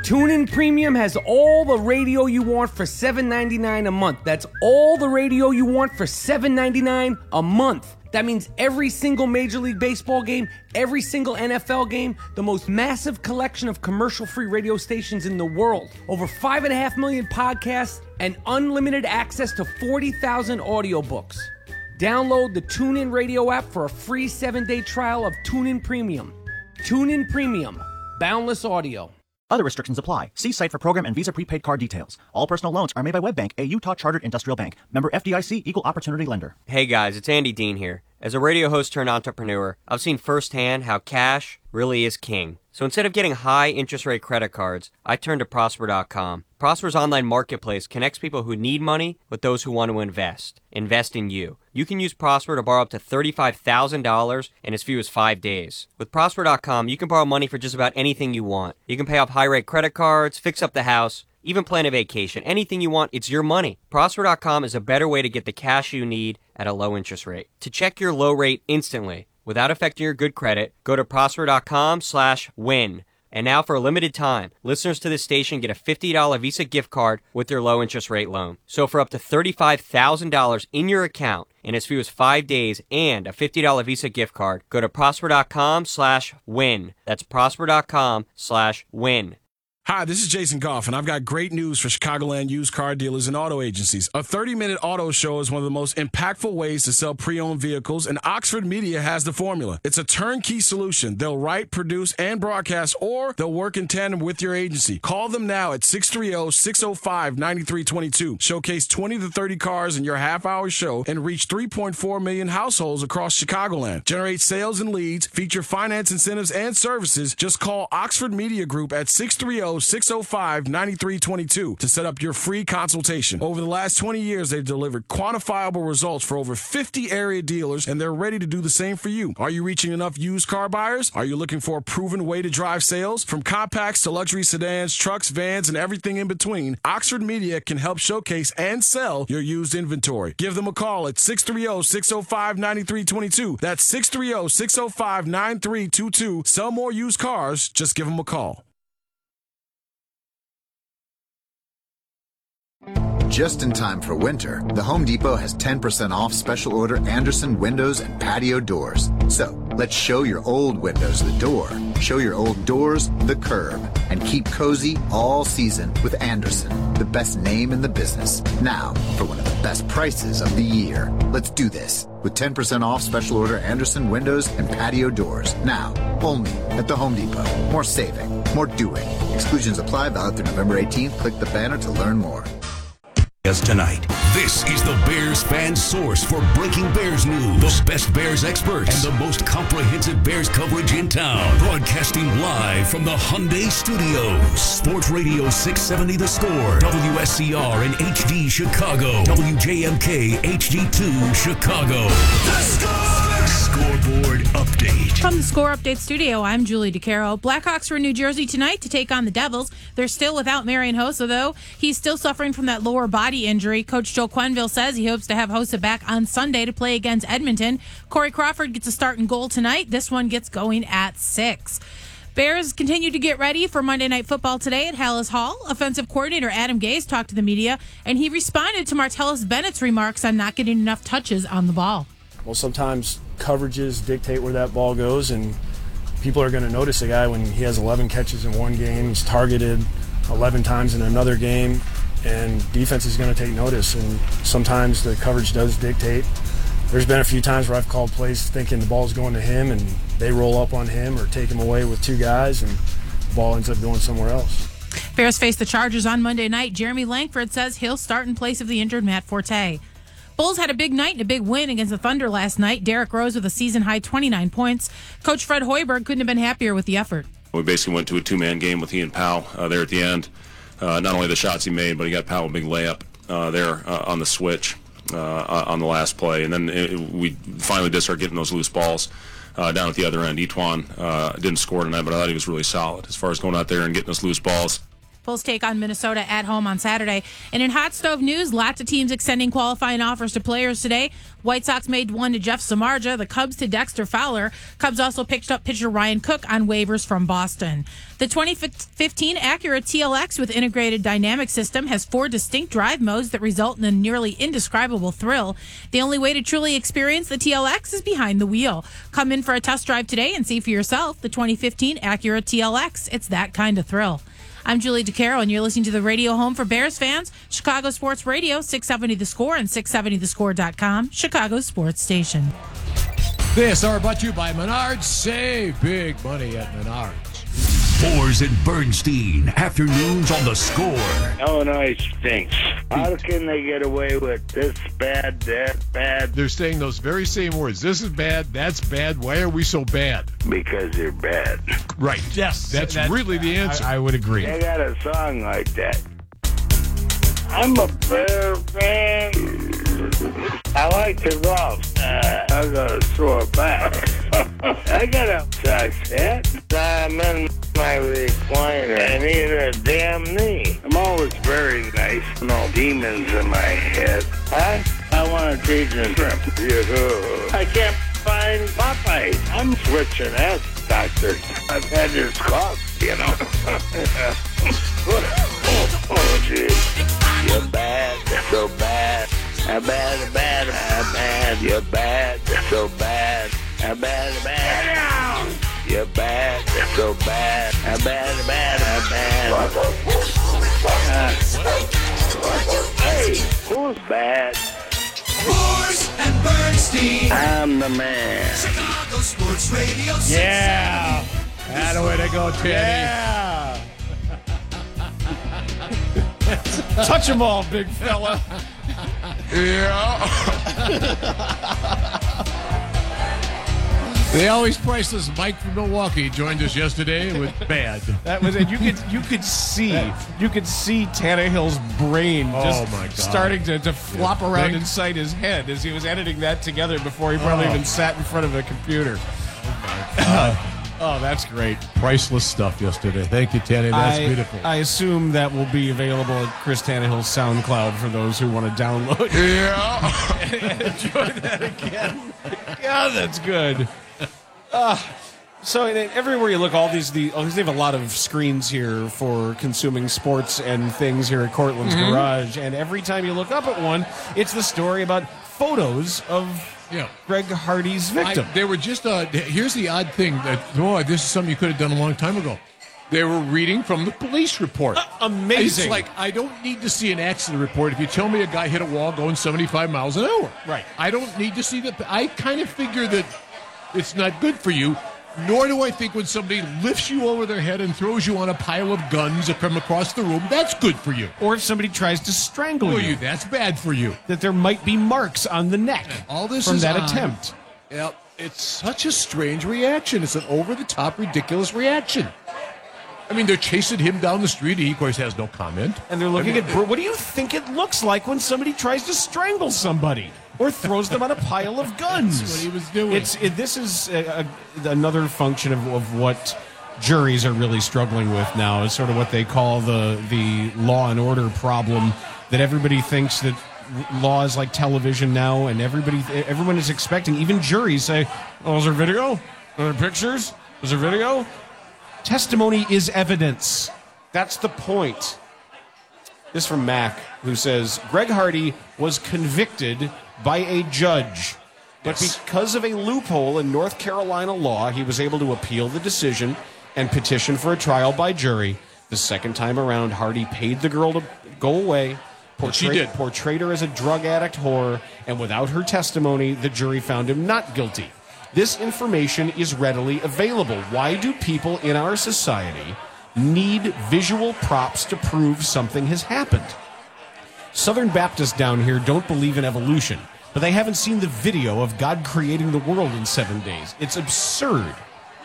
TuneIn Premium has all the radio you want for $7.99 a month. That's all the radio you want for $7.99 a month. That means every single Major League Baseball game, every single NFL game, the most massive collection of commercial-free radio stations in the world, over 5.5 million podcasts, and unlimited access to 40,000 audiobooks. Download the TuneIn Radio app for a free 7-day trial of TuneIn Premium. TuneIn Premium. Boundless audio. Other restrictions apply. See site for program and Visa prepaid card details. All personal loans are made by WebBank, a Utah chartered industrial bank. Member FDIC, equal opportunity lender. Hey guys, it's Andy Dean here. As a radio host turned entrepreneur, I've seen firsthand how cash really is king. So instead of getting high interest rate credit cards, I turned to Prosper.com. Prosper's online marketplace connects people who need money with those who want to invest. Invest in you. You can use Prosper to borrow up to $35,000 in as few as 5 days. With Prosper.com, you can borrow money for just about anything you want. You can pay off high-rate credit cards, fix up the house, even plan a vacation. Anything you want, it's your money. Prosper.com is a better way to get the cash you need at a low interest rate. To check your low rate instantly, without affecting your good credit, go to Prosper.com/win. And now for a limited time, listeners to this station get a $50 Visa gift card with their low interest rate loan. So for up to $35,000 in your account in as few as 5 days and a $50 Visa gift card, go to Prosper.com/win. That's Prosper.com/win. Hi, this is Jason Goff, and I've got great news for Chicagoland used car dealers and auto agencies. A 30-minute auto show is one of the most impactful ways to sell pre-owned vehicles, and Oxford Media has the formula. It's a turnkey solution. They'll write, produce, and broadcast, or they'll work in tandem with your agency. Call them now at 630-605-9322. Showcase 20 to 30 cars in your half-hour show and reach 3.4 million households across Chicagoland. Generate sales and leads, feature finance incentives and services. Just call Oxford Media Group at 630-605-9322 to set up your free consultation. Over the last 20 years, they've delivered quantifiable results for over 50 area dealers, and they're ready to do the same for you. Are you reaching enough used car buyers? Are you looking for a proven way to drive sales? From compacts to luxury sedans, trucks, vans, and everything in between, Oxford Media can help showcase and sell your used inventory. Give them a call at 630-605-9322. That's 630-605-9322. Sell more used cars. Just give them a call. Just in time for winter, the Home Depot has 10% off special order Andersen windows and patio doors. So, let's show your old windows the door, show your old doors the curb, and keep cozy all season with Andersen, the best name in the business. Now, for one of the best prices of the year. Let's do this with 10% off special order Andersen windows and patio doors. Now, only at the Home Depot. More saving, more doing. Exclusions apply, valid through November 18th. Click the banner to learn more. Tonight, this is the Bears fan source for breaking Bears news, the best Bears experts, and the most comprehensive Bears coverage in town. Broadcasting live from the Hyundai Studios. Sports Radio 670 The Score, WSCR and HD Chicago, WJMK HD2 Chicago. The Score! Scoreboard update. From the Score Update studio, I'm Julie DeCaro. Blackhawks are in New Jersey tonight to take on the Devils. They're still without Marian Hossa, though. He's still suffering from that lower body injury. Coach Joe Quenneville says he hopes to have Hossa back on Sunday to play against Edmonton. Corey Crawford gets a start and goal tonight. This one gets going at 6. Bears continue to get ready for Monday Night Football today at Hallis Hall. Offensive coordinator Adam Gase talked to the media, and he responded to Martellus Bennett's remarks on not getting enough touches on the ball. Well, sometimes coverages dictate where that ball goes, and people are going to notice a guy when he has 11 catches in one game. He's targeted 11 times in another game, and defense is going to take notice, and sometimes the coverage does dictate. There's been a few times where I've called plays thinking the ball's going to him, and they roll up on him or take him away with two guys, and the ball ends up going somewhere else. Bears face the Chargers on Monday night. Jeremy Langford says he'll start in place of the injured Matt Forte. Bulls had a big night and a big win against the Thunder last night. Derrick Rose with a season-high 29 points. Coach Fred Hoiberg couldn't have been happier with the effort. We basically went to a two-man game with he and Powell there at the end. Not only the shots he made, but he got Powell a big layup there on the switch on the last play. And then we finally did start getting those loose balls down at the other end. Etuan didn't score tonight, but I thought he was really solid as far as going out there and getting those loose balls. Bulls take on Minnesota at home on Saturday. And in hot stove news, lots of teams extending qualifying offers to players today. White Sox made one to Jeff Samardzija, the Cubs to Dexter Fowler. Cubs also picked up pitcher Ryan Cook on waivers from Boston. The 2015 Acura TLX with integrated dynamic system has 4 distinct drive modes that result in a nearly indescribable thrill. The only way to truly experience the TLX is behind the wheel. Come in for a test drive today and see for yourself the 2015 Acura TLX. It's that kind of thrill. I'm Julie DeCaro, and you're listening to the radio home for Bears fans, Chicago Sports Radio, 670 The Score and 670thescore.com, Chicago's sports station. This hour brought to you by Menards. Save big money at Menards. Fours and Bernstein, afternoons on The Score. Illinois stinks. How can they get away with this bad, that bad? They're saying those very same words. This is bad, that's bad, why are we so bad? Because they're bad. Right. Yes. That's really the answer. I would agree. They got a song like that. I'm a Bear fan. I like to golf. I gotta throw it back. I gotta touch that. I'm in my recliner. I need a damn knee. I'm always very nice. No demons in my head. I want to teach them shrimp. I can't find Popeyes. I'm switching ass doctors. I've had this cough, you know. Oh, geez. You're bad, so bad. Bad. You're bad, so bad. Bad. You're bad, so bad. Bad. Hey, who's bad? Fours and Bernstein. I'm the man. Chicago Sports Radio. Yeah. That's the way to go, Teddy. Yeah. Touch them all, big fella. Yeah. The always priceless Mike from Milwaukee joined us yesterday with bad. That was it. You could see Tannehill's brain just my God. starting to flop around inside his head as he was editing that together before he probably even sat in front of a computer. Oh, that's great. Priceless stuff yesterday. Thank you, Tanny. That's beautiful. I assume that will be available at Chris Tannehill's SoundCloud for those who want to download. Yeah. And enjoy that again. Yeah, that's good. So everywhere you look, all these they have a lot of screens here for consuming sports and things here at Cortland's Garage. And every time you look up at one, it's the story about photos of Greg Hardy's victim. They were just, here's the odd thing that, this is something you could have done a long time ago. They were reading from the police report. Amazing. It's like, I don't need to see an accident report if you tell me a guy hit a wall going 75 miles an hour. Right. I don't need to see that. I kind of figure that it's not good for you, nor do I think when somebody lifts you over their head and throws you on a pile of guns that come across the room, that's good for you. Or if somebody tries to strangle you. That's bad for you. That there might be marks on the neck all this from is that odd. attempt. Yeah, it's such a strange reaction. It's an over-the-top, ridiculous reaction. I mean, they're chasing him down the street. He, of course, has no comment. And they're looking at... What do you think it looks like when somebody tries to strangle somebody? Or throws them on a pile of guns? That's what he was doing. This is another function of what juries are really struggling with now. Is sort of what they call the law and order problem, that everybody thinks that law is like television now, and everyone is expecting, even juries say, oh, is there video? Are there pictures? Is there video? Testimony is evidence. That's the point. This from Mac, who says, Greg Hardy was convicted by a judge, but because of a loophole in North Carolina law, he was able to appeal the decision and petition for a trial by jury. The second time around, Hardy paid the girl to go away, portrayed her as a drug addict whore, and without her testimony, the jury found him not guilty. This information is readily available. Why do people in our society need visual props to prove something has happened? Southern Baptists down here don't believe in evolution, but they haven't seen the video of God creating the world in 7 days. It's absurd.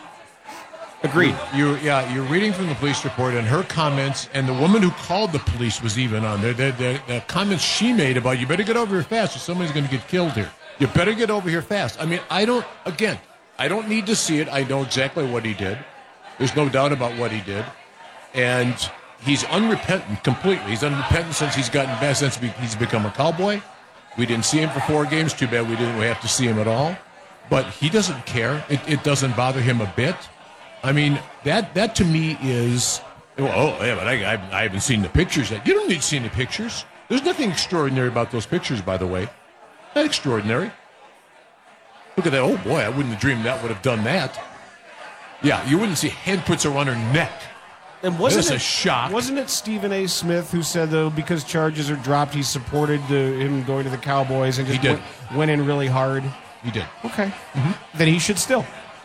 Agreed. You're reading from the police report, and her comments, and the woman who called the police was even on there. The comments she made about, you better get over here fast or somebody's going to get killed here. You better get over here fast. I mean, I don't need to see it. I know exactly what he did. There's no doubt about what he did. And he's unrepentant completely. He's unrepentant since he's gotten back, since he's become a Cowboy. We didn't see him for 4 games. Too bad we didn't have to see him at all. But he doesn't care. It doesn't bother him a bit. I mean, that to me is, well, oh, yeah, but I haven't seen the pictures yet. You don't need to see the pictures. There's nothing extraordinary about those pictures, by the way. Not extraordinary. Look at that. Oh, boy, I wouldn't have dreamed that would have done that. Yeah, you wouldn't see handprints around her neck. And wasn't That's a shock. Wasn't it Stephen A. Smith who said, though, because charges are dropped, he supported him going to the Cowboys and just went in really hard? He did. Okay. Mm-hmm. Then he should still.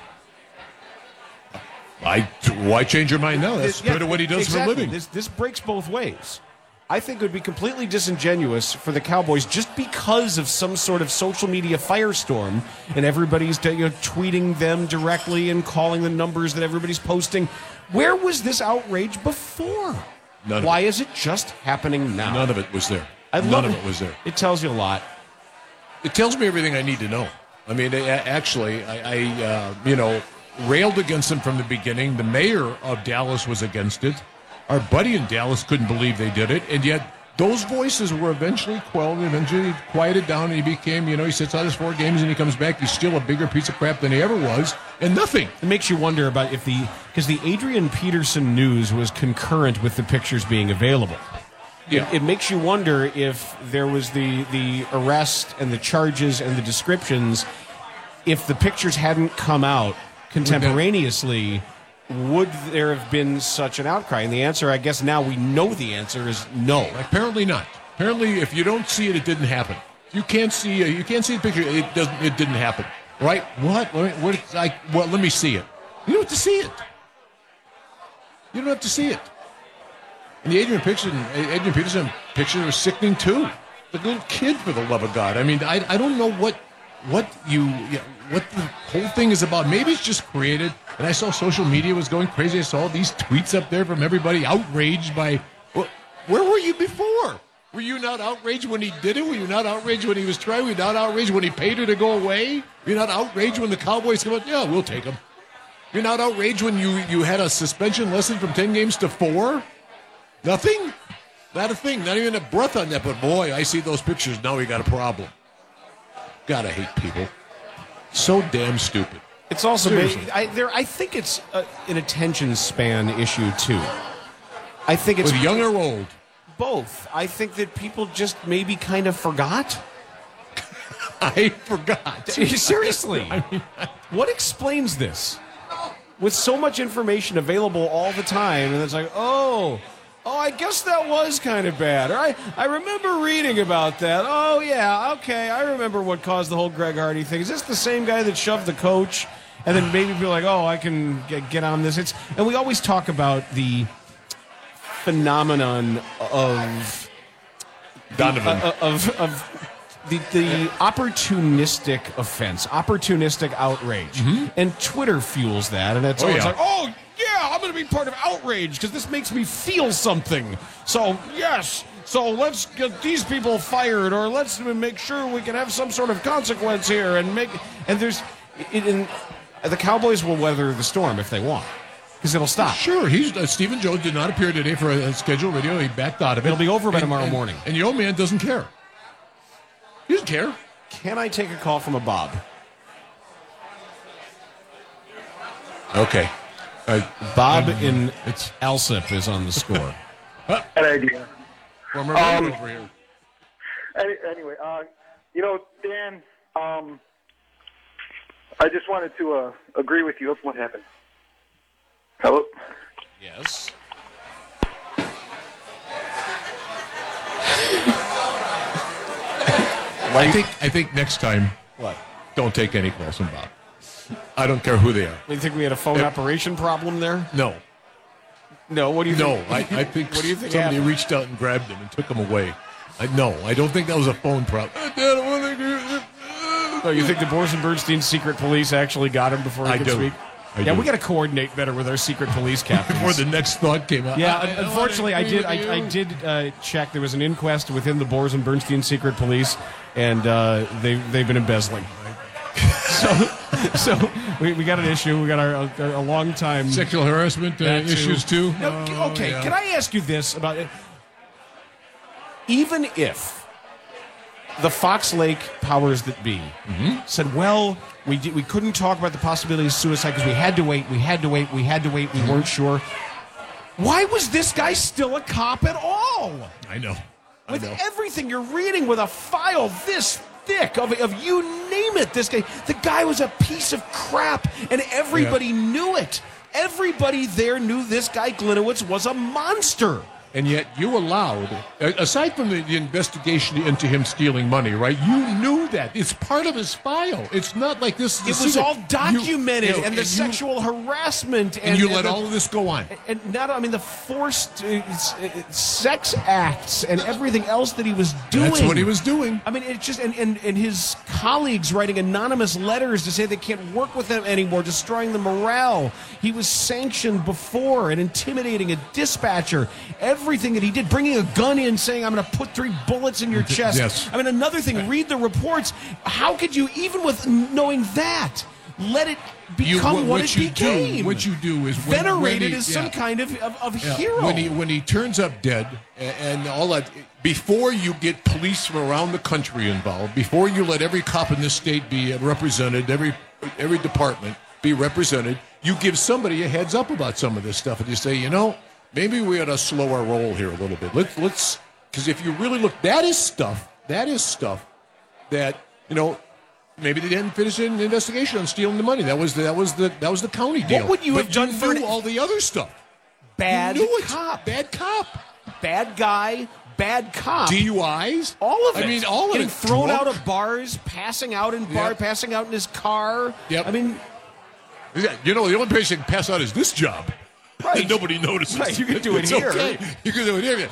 Why change your mind now? That's part of what he does for a living. This breaks both ways. I think it would be completely disingenuous for the Cowboys just because of some sort of social media firestorm and everybody's tweeting them directly and calling the numbers that everybody's posting. Where was this outrage before? Why is it just happening now? None of it was there. None of it was there. It tells you a lot. It tells me everything I need to know. I mean, actually, I railed against them from the beginning. The mayor of Dallas was against it. Our buddy in Dallas couldn't believe they did it, and yet those voices were eventually quelled, eventually quieted down, and he became, he sits out his 4 games and he comes back. He's still a bigger piece of crap than he ever was, and nothing. It makes you wonder about because the Adrian Peterson news was concurrent with the pictures being available. Yeah. It makes you wonder if there was the arrest and the charges and the descriptions, if the pictures hadn't come out contemporaneously, would there have been such an outcry? And the answer, I guess now we know the answer is no. Apparently not. Apparently, if you don't see it, it didn't happen. You can't see the picture. It didn't happen. Right? What? Let me see it. You don't have to see it. You don't have to see it. And the Adrian Peterson picture was sickening too. The little kid, for the love of God. I mean, I don't know what the whole thing is about. Maybe it's just created. And I saw social media was going crazy. I saw all these tweets up there from everybody outraged by. Well, where were you before? Were you not outraged when he did it? Were you not outraged when he was trying? Were you not outraged when he paid her to go away? Were you not outraged when the Cowboys come out? Yeah, we'll take him. You're not outraged when you had a suspension lesson from 10 games to 4? Nothing? Not a thing. Not even a breath on that. But boy, I see those pictures. Now we got a problem. Gotta hate people. So damn stupid. It's also I think it's an attention span issue too. I think it's with young or old. Both. I think that people just maybe kind of forgot. I forgot. Seriously. What explains this? With so much information available all the time, and it's like, oh, I guess that was kind of bad. Or I remember reading about that. Oh, yeah, okay, I remember what caused the whole Greg Hardy thing. Is this the same guy that shoved the coach? And then maybe be like, oh, I can get on this. And we always talk about the phenomenon of Donovan. Of the opportunistic offense, opportunistic outrage. Mm-hmm. And Twitter fuels that. And it's always like, oh, yeah, I'm going to be part of outrage because this makes me feel something. So, yes. So let's get these people fired, or let's make sure we can have some sort of consequence here. And there's... the Cowboys will weather the storm if they want, because it'll stop. Sure. Stephen Jones did not appear today for a scheduled radio. He backed out of it. It'll be over by tomorrow morning. And the old man doesn't care. He doesn't care. Can I take a call from a Bob? Okay. Bob in Alsip is on the score. Bad idea. Former over here. Anyway, Dan, I just wanted to agree with you. What happened? Hello? Yes. I think next time, what? Don't take any calls from Bob. I don't care who they are. You think we had a phone operation problem there? No. No, what do you think? No, I think, what do you think somebody happened? reached out and grabbed him and took him away. I don't think that was a phone problem. No, you think the Boris and Bernstein secret police actually got him before he could speak? We got to coordinate better with our secret police captains. Before the next thought came out. Yeah, unfortunately, I did check. There was an inquest within the Boris and Bernstein secret police, and they've been embezzling. So we got an issue. We got a long time sexual harassment issues too. Okay, Can I ask you this about it? Even if the Fox Lake powers that be said, well, we couldn't talk about the possibility of suicide because we had to wait, we weren't sure. Why was this guy still a cop at all? I know. With everything you're reading, with a file this thick of you name it, the guy was a piece of crap, and everybody knew it. Everybody there knew this guy Gliniewicz was a monster. And yet you allowed, aside from the investigation into him stealing money, right? You knew that. It's part of his file. It's not like this. It was all documented, and the sexual harassment. And you let all of this go on. And the forced sex acts and everything else that he was doing. That's what he was doing. I mean, it's just, and his colleagues writing anonymous letters to say they can't work with him anymore, destroying the morale. He was sanctioned before and intimidating a dispatcher. Everything that he did, bringing a gun in, saying, I'm going to put 3 bullets in your chest. Yes. I mean, another thing, read the reports. How could you, even with knowing that, let it become what it became? What you do is venerated as some kind of hero. When he turns up dead and all that, before you get police from around the country involved, before you let every cop in this state be represented, every department be represented, you give somebody a heads up about some of this stuff, and you say, maybe we ought to slow our roll here a little bit. Let's, because if you really look, that is stuff that maybe they didn't finish an investigation on stealing the money. That was the county deal. What would you have done for all the other stuff? Bad cop, bad guy, bad cop, DUIs, all of it. I mean, all of getting it. thrown out of bars, passing out in passing out in his car. Yep. I mean, the only place you can pass out is this job. Right. And nobody notices. Right, you can do it here. Okay. You can do it here.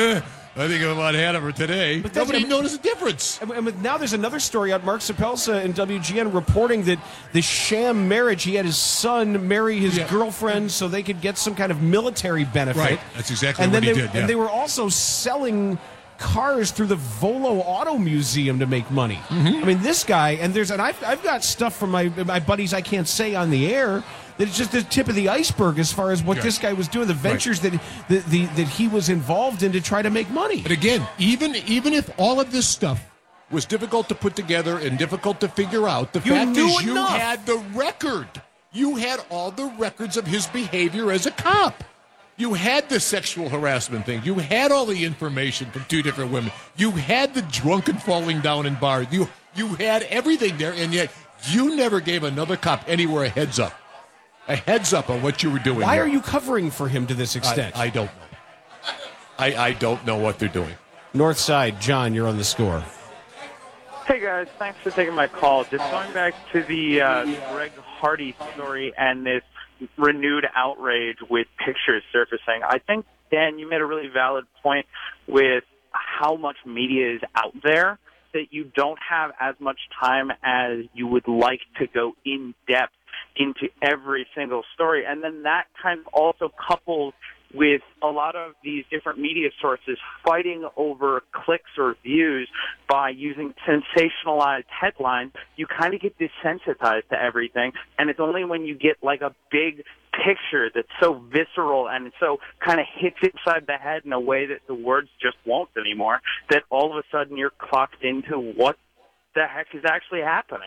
I think I'm about had it for today. But nobody noticed the difference. And now there's another story out. Mark Sapelsa in WGN reporting that the sham marriage, he had his son marry his girlfriend so they could get some kind of military benefit. Right. That's exactly what he did. And they were also selling cars through the Volo Auto Museum to make money. I mean, this guy, and I've got stuff from my buddies I can't say on the air. That it's just the tip of the iceberg as far as what this guy was doing, the ventures that he was involved in to try to make money. But again, even if all of this stuff was difficult to put together and difficult to figure out, the fact is you had the record. You had all the records of his behavior as a cop. You had the sexual harassment thing. You had all the information from 2 different women. You had the drunken falling down in bars. You had everything there, and yet you never gave another cop anywhere a heads up. A heads up on what you were doing. Why are you covering for him to this extent? I don't know. I don't know what they're doing. North Side, John, you're on the score. Hey, guys. Thanks for taking my call. Just going back to the Greg Hardy story and this renewed outrage with pictures surfacing. I think, Dan, you made a really valid point with how much media is out there that you don't have as much time as you would like to go in depth into every single story. And then that kind of also coupled with a lot of these different media sources fighting over clicks or views by using sensationalized headlines, you kind of get desensitized to everything. And it's only when you get like a big picture that's so visceral and so kind of hits inside the head in a way that the words just won't anymore, that all of a sudden you're clocked into what the heck is actually happening.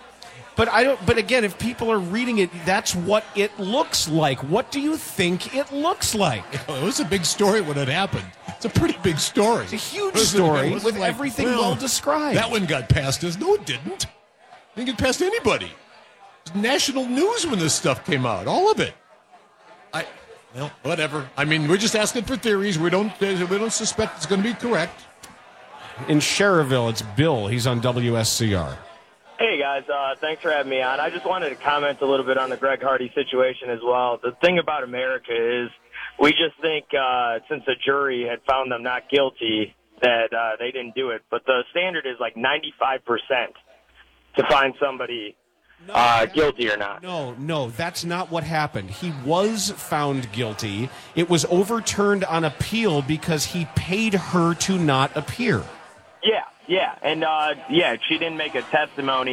But again, if people are reading it, that's what it looks like. What do you think it looks like? It was a big story when it happened. It's a pretty big story. It's a huge story with everything well described. That one got past us. No, it didn't. It didn't get past anybody. It was national news when this stuff came out. All of it. Well, whatever. I mean, we're just asking for theories. We don't suspect it's going to be correct. In Cherville, it's Bill. He's on WSCR. Hey, guys. Thanks for having me on. I just wanted to comment a little bit on the Greg Hardy situation as well. The thing about America is we just think since the jury had found them not guilty that they didn't do it. But the standard is like 95% to find somebody guilty or not. No, that's not what happened. He was found guilty. It was overturned on appeal because he paid her to not appear. Yeah, and she didn't make a testimony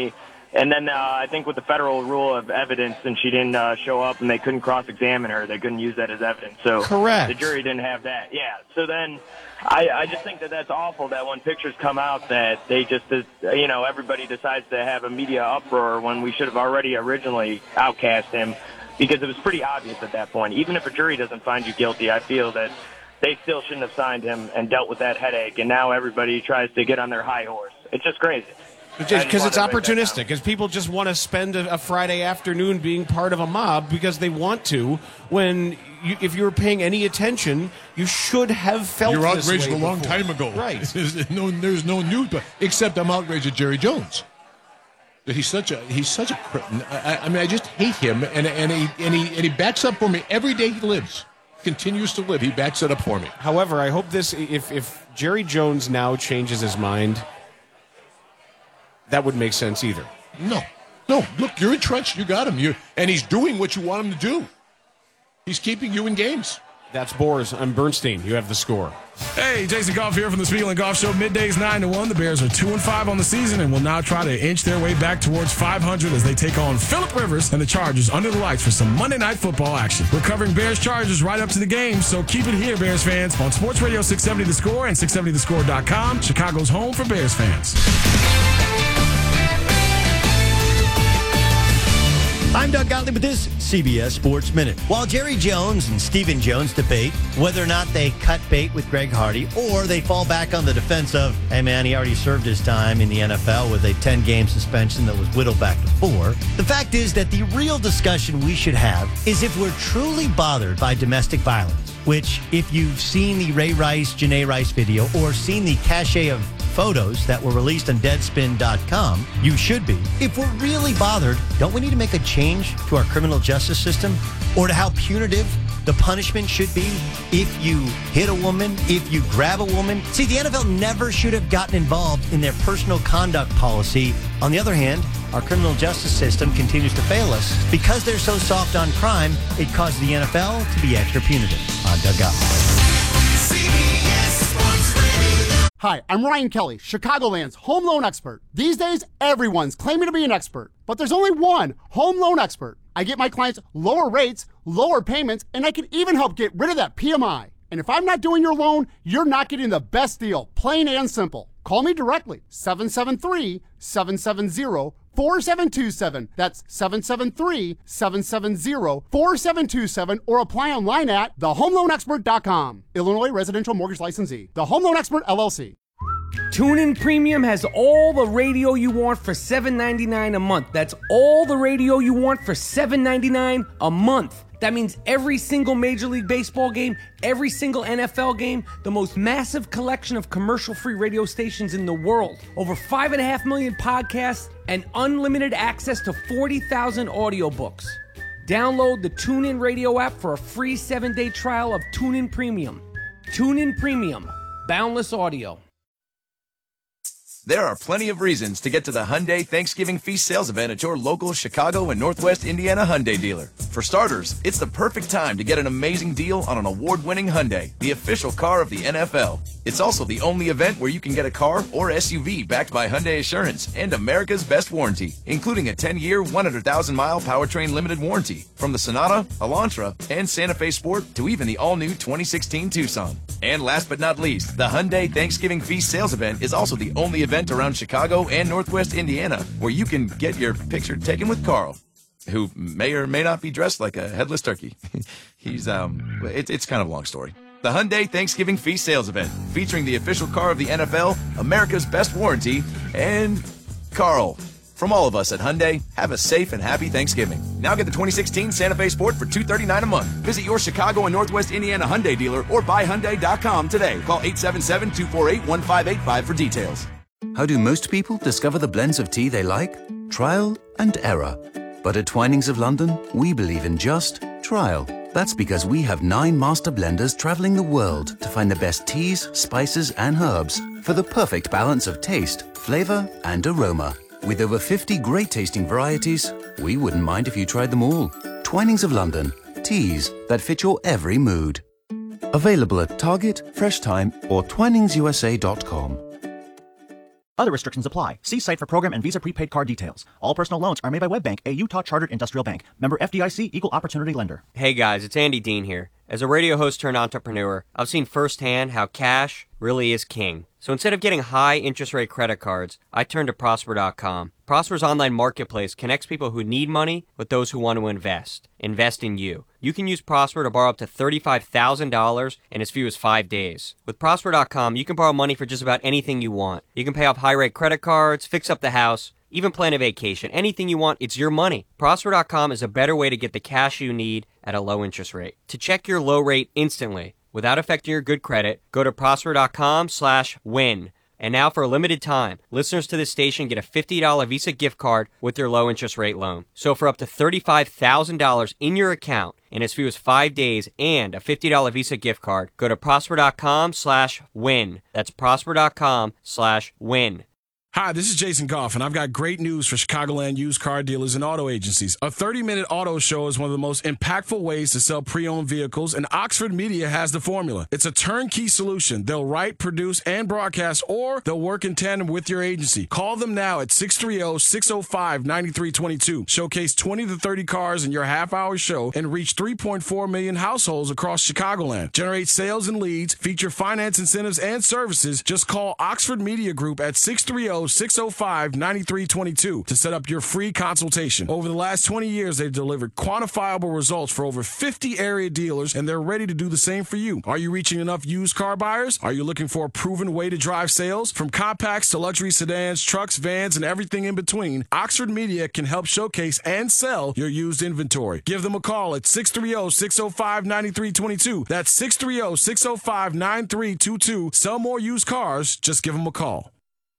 And then I think with the federal rule of evidence, and she didn't show up and they couldn't cross-examine her, they couldn't use that as evidence. So correct. The jury didn't have that. Yeah. So then I just think that that's awful that when pictures come out that they just, everybody decides to have a media uproar when we should have already originally outcast him, because it was pretty obvious at that point. Even if a jury doesn't find you guilty, I feel that they still shouldn't have signed him and dealt with that headache, and now everybody tries to get on their high horse. It's just crazy. Because it's opportunistic, because people just want to spend a Friday afternoon being part of a mob because they want to, when if you were paying any attention, you should have felt You're this outraged way a long before. time ago. Right. There's no news, except I'm outraged at Jerry Jones. He's such a I mean, I just hate him, and he backs up for me every day he lives. Continues to live. He backs it up for me. However, I hope if Jerry Jones now changes his mind, that would make sense either. No. Look, you're entrenched. You got him. And he's doing what you want him to do. He's keeping you in games. That's Boers. I'm Bernstein. You have the score. Hey, Jason Goff here from the Spiegel and Goff Show. Middays 9-1. The Bears are 2-5 on the season and will now try to inch their way back towards 500 as they take on Phillip Rivers and the Chargers under the lights for some Monday Night Football action. We're covering Bears Chargers right up to the game, so keep it here, Bears fans, on Sports Radio 670 The Score and 670thescore.com, Chicago's home for Bears fans. I'm Doug Gottlieb with this CBS Sports Minute. While Jerry Jones and Stephen Jones debate whether or not they cut bait with Greg Hardy or they fall back on the defense of, hey man, he already served his time in the NFL with a 10-game suspension that was whittled back to 4, the fact is that the real discussion we should have is if we're truly bothered by domestic violence, which if you've seen the Ray Rice, Janae Rice video or seen the cache of photos that were released on Deadspin.com, you should be. If we're really bothered, don't we need to make a change to our criminal justice system? Or to how punitive the punishment should be if you hit a woman, if you grab a woman? See, the NFL never should have gotten involved in their personal conduct policy. On the other hand, our criminal justice system continues to fail us. Because they're so soft on crime, it causes the NFL to be extra punitive. I'm Doug Gottlieb. Hi, I'm Ryan Kelly, Chicagoland's home loan expert. These days, everyone's claiming to be an expert, but there's only one home loan expert. I get my clients lower rates, lower payments, and I can even help get rid of that PMI. And if I'm not doing your loan, you're not getting the best deal, plain and simple. Call me directly, 773-770-4727. That's 773-770-4727, or apply online at thehomeloanexpert.com. Illinois Residential Mortgage Licensee. The Home Loan Expert, LLC. TuneIn Premium has all the radio you want for $7.99 a month. That's all the radio you want for $7.99 a month. That means every single Major League Baseball game, every single NFL game, the most massive collection of commercial-free radio stations in the world, over 5.5 million podcasts, and unlimited access to 40,000 audiobooks. Download the TuneIn Radio app for a free 7-day trial of TuneIn Premium. TuneIn Premium. Boundless audio. There are plenty of reasons to get to the Hyundai Thanksgiving Feast sales event at your local Chicago and Northwest Indiana Hyundai dealer. For starters, it's the perfect time to get an amazing deal on an award-winning Hyundai, the official car of the NFL. It's also the only event where you can get a car or SUV backed by Hyundai Assurance and America's best warranty, including a 10-year, 100,000-mile powertrain limited warranty from the Sonata, Elantra, and Santa Fe Sport to even the all-new 2016 Tucson. And last but not least, the Hyundai Thanksgiving Feast sales event is also the only event around Chicago and Northwest Indiana where you can get your picture taken with Carl, who may or may not be dressed like a headless turkey. It's kind of a long story. The Hyundai Thanksgiving Feast sales event, featuring the official car of the NFL, America's best warranty, and Carl. From all of us at Hyundai, have a safe and happy Thanksgiving. Now get the 2016 Santa Fe Sport for $239 a month. Visit your Chicago and Northwest Indiana Hyundai dealer or buyhyundai.com today. Call 877-248-1585 for details. How do most people discover the blends of tea they like? Trial and error. But at Twinings of London, we believe in just trial. That's because we have 9 master blenders traveling the world to find the best teas, spices, and herbs for the perfect balance of taste, flavor, and aroma. With over 50 great-tasting varieties, we wouldn't mind if you tried them all. Twinings of London. Teas that fit your every mood. Available at Target, Fresh Time, or TwiningsUSA.com. Other restrictions apply. See site for program and Visa prepaid card details. All personal loans are made by WebBank, a Utah Chartered Industrial Bank. Member FDIC, Equal Opportunity Lender. Hey guys, it's Andy Dean here. As a radio host turned entrepreneur, I've seen firsthand how cash really is king. So instead of getting high interest rate credit cards, I turned to Prosper.com. Prosper's online marketplace connects people who need money with those who want to invest. Invest in you. You can use Prosper to borrow up to $35,000 in as few as 5 days. With Prosper.com, you can borrow money for just about anything you want. You can pay off high-rate credit cards, fix up the house, even plan a vacation. Anything you want, it's your money. Prosper.com is a better way to get the cash you need at a low interest rate. To check your low rate instantly, without affecting your good credit, go to Prosper.com/win. And now for a limited time, listeners to this station get a $50 Visa gift card with their low interest rate loan. So for up to $35,000 in your account in as few as 5 days and a $50 Visa gift card, go to Prosper.com/win. That's Prosper.com/win. Hi, this is Jason Goff, and I've got great news for Chicagoland used car dealers and auto agencies. A 30-minute auto show is one of the most impactful ways to sell pre-owned vehicles, and Oxford Media has the formula. It's a turnkey solution. They'll write, produce, and broadcast, or they'll work in tandem with your agency. Call them now at 630-605-9322. Showcase 20 to 30 cars in your half-hour show and reach 3.4 million households across Chicagoland. Generate sales and leads, feature finance incentives and services. Just call Oxford Media Group at 630-605-9322 to set up your free consultation. Over the last 20 years, they've delivered quantifiable results for over 50 area dealers, and they're ready to do the same for you. Are you reaching enough used car buyers? Are you looking for a proven way to drive sales? From compacts to luxury sedans, trucks, vans, and everything in between, Oxford Media can help showcase and sell your used inventory. Give them a call at 630-605-9322. That's 630-605-9322. Sell more used cars. Just give them a call.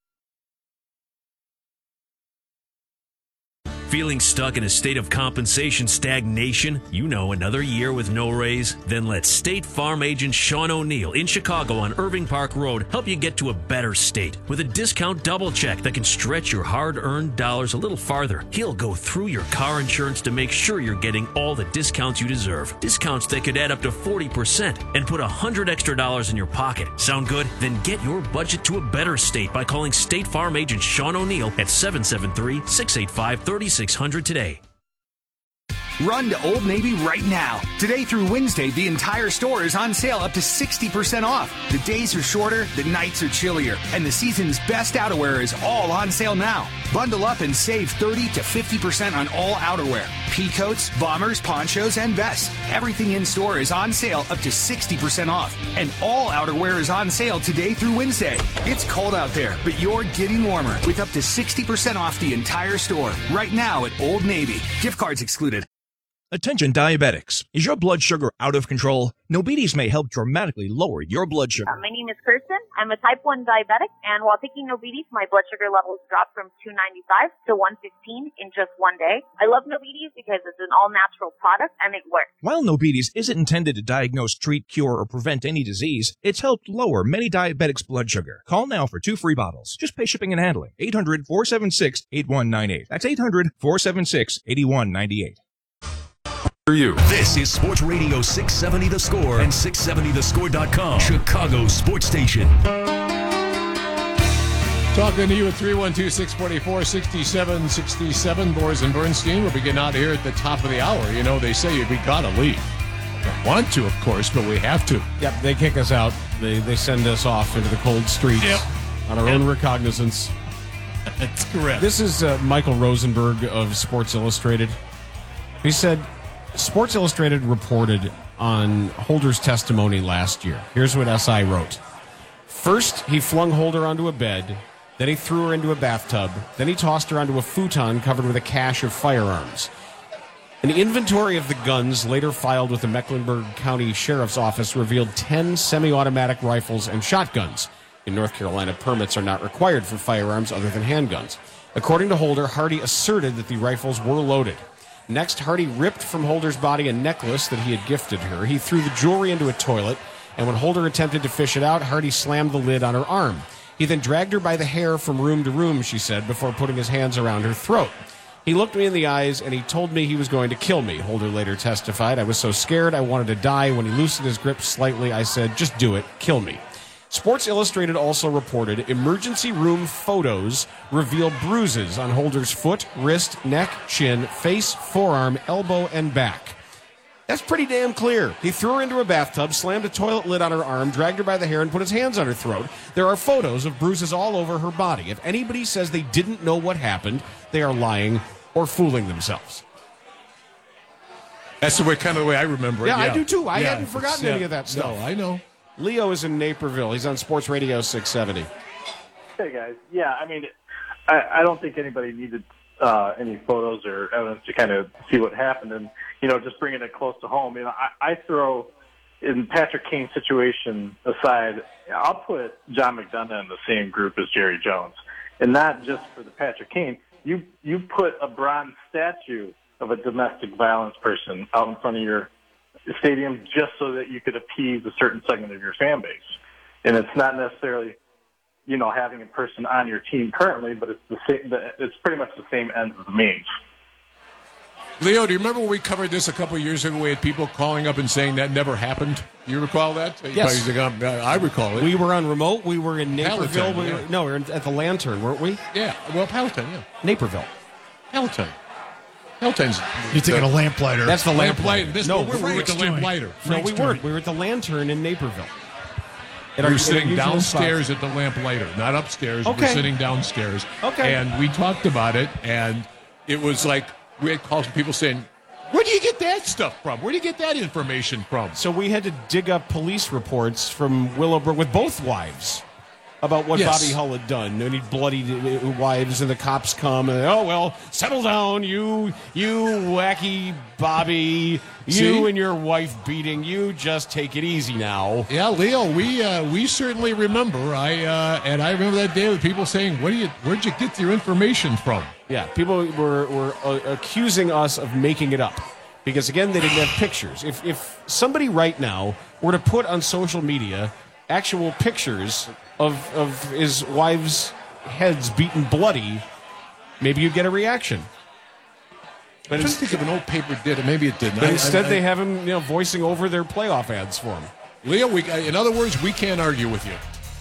Feeling stuck in a state of compensation stagnation? You know, another year with no raise? Then let State Farm agent Sean O'Neill in Chicago on Irving Park Road help you get to a better state with a discount double check that can stretch your hard-earned dollars a little farther. He'll go through your car insurance to make sure you're getting all the discounts you deserve. Discounts that could add up to 40% and put $100 extra in your pocket. Sound good? Then get your budget to a better state by calling State Farm agent Sean O'Neill at 773-685-3600 today. Run to Old Navy right now. Today through Wednesday, the entire store is on sale up to 60% off. The days are shorter, the nights are chillier, and the season's best outerwear is all on sale now. Bundle up and save 30 to 50% on all outerwear. Peacoats, bombers, ponchos, and vests. Everything in store is on sale up to 60% off. And all outerwear is on sale today through Wednesday. It's cold out there, but you're getting warmer with up to 60% off the entire store right now at Old Navy. Gift cards excluded. Attention diabetics. Is your blood sugar out of control? Nobides may help dramatically lower your blood sugar. My name is Kirsten. I'm a type 1 diabetic, and while taking Nobides, my blood sugar levels dropped from 295 to 115 in just one day. I love Nobides because it's an all-natural product, and it works. While Nobides isn't intended to diagnose, treat, cure, or prevent any disease, it's helped lower many diabetics' blood sugar. Call now for 2 free bottles. Just pay shipping and handling. 800-476-8198. That's 800-476-8198. You. This is Sports Radio 670 The Score and 670thescore.com. Chicago Sports Station. Talking to you at 312-644-6767. Boris and Bernstein will be getting out of here at the top of the hour. You know, they say we got to leave. Don't want to, of course, but we have to. Yep, they kick us out. They send us off into the cold streets on our own recognizance. That's correct. This is Michael Rosenberg of Sports Illustrated. He said, Sports Illustrated reported on Holder's testimony last year. Here's what SI wrote. First, he flung Holder onto a bed. Then he threw her into a bathtub. Then he tossed her onto a futon covered with a cache of firearms. An inventory of the guns later filed with the Mecklenburg County Sheriff's Office revealed 10 semi-automatic rifles and shotguns. In North Carolina, permits are not required for firearms other than handguns. According to Holder, Hardy asserted that the rifles were loaded. Next, Hardy ripped from Holder's body a necklace that he had gifted her. He threw the jewelry into a toilet, and when Holder attempted to fish it out, Hardy slammed the lid on her arm. He then dragged her by the hair from room to room, she said, before putting his hands around her throat. He looked me in the eyes, and he told me he was going to kill me, Holder later testified. I was so scared I wanted to die. When he loosened his grip slightly, I said, just do it, kill me. Sports Illustrated also reported emergency room photos reveal bruises on Holder's foot, wrist, neck, chin, face, forearm, elbow, and back. That's pretty damn clear. He threw her into a bathtub, slammed a toilet lid on her arm, dragged her by the hair, and put his hands on her throat. There are photos of bruises all over her body. If anybody says they didn't know what happened, they are lying or fooling themselves. That's kind of the way I remember it. Yeah, I do too. I hadn't forgotten any of that stuff. No, I know. Leo is in Naperville. He's on Sports Radio 670. Hey, guys. Yeah, I mean, I don't think anybody needed any photos or evidence to kind of see what happened. And, just bringing it close to home, I throw, in Patrick Kane's situation aside, I'll put John McDonough in the same group as Jerry Jones. And not just for the Patrick Kane. You put a bronze statue of a domestic violence person out in front of your stadium just so that you could appease a certain segment of your fan base. And it's not necessarily, having a person on your team currently, but it's the same. It's pretty much the same ends as the means. Leo, do you remember when we covered this a couple of years ago? We had people calling up and saying that never happened. You recall that? Yes. I recall it. We were on remote. We were in Naperville. Palatine, we were at the Lantern, weren't we? Yeah. Well, Palatine, yeah. Naperville. Palatine's. You're thinking of Lamplighter. That's the Lamplighter. No, we were at the Lamplighter. No, we weren't. We were at the Lantern in Naperville. We were sitting downstairs at the Lamplighter, not upstairs. Okay. We were sitting downstairs. Okay. And we talked about it, and it was like we had calls from people saying, where do you get that stuff from? Where do you get that information from? So we had to dig up police reports from Willowbrook with both wives about what Bobby Hull had done. And he'd bloodied wives, and the cops come, and settle down, you wacky Bobby, you and your wife beating, you just take it easy now. Yeah, Leo, we certainly remember. I remember that day with people saying, where'd you get your information from? Yeah, people were accusing us of making it up. Because, again, they didn't have pictures. If somebody right now were to put on social media actual pictures of his wife's heads beaten bloody, maybe you'd get a reaction. But I'm trying to think of an old paper did it. Maybe it didn't. But instead, they have him voicing over their playoff ads for him. Leo, in other words, we can't argue with you.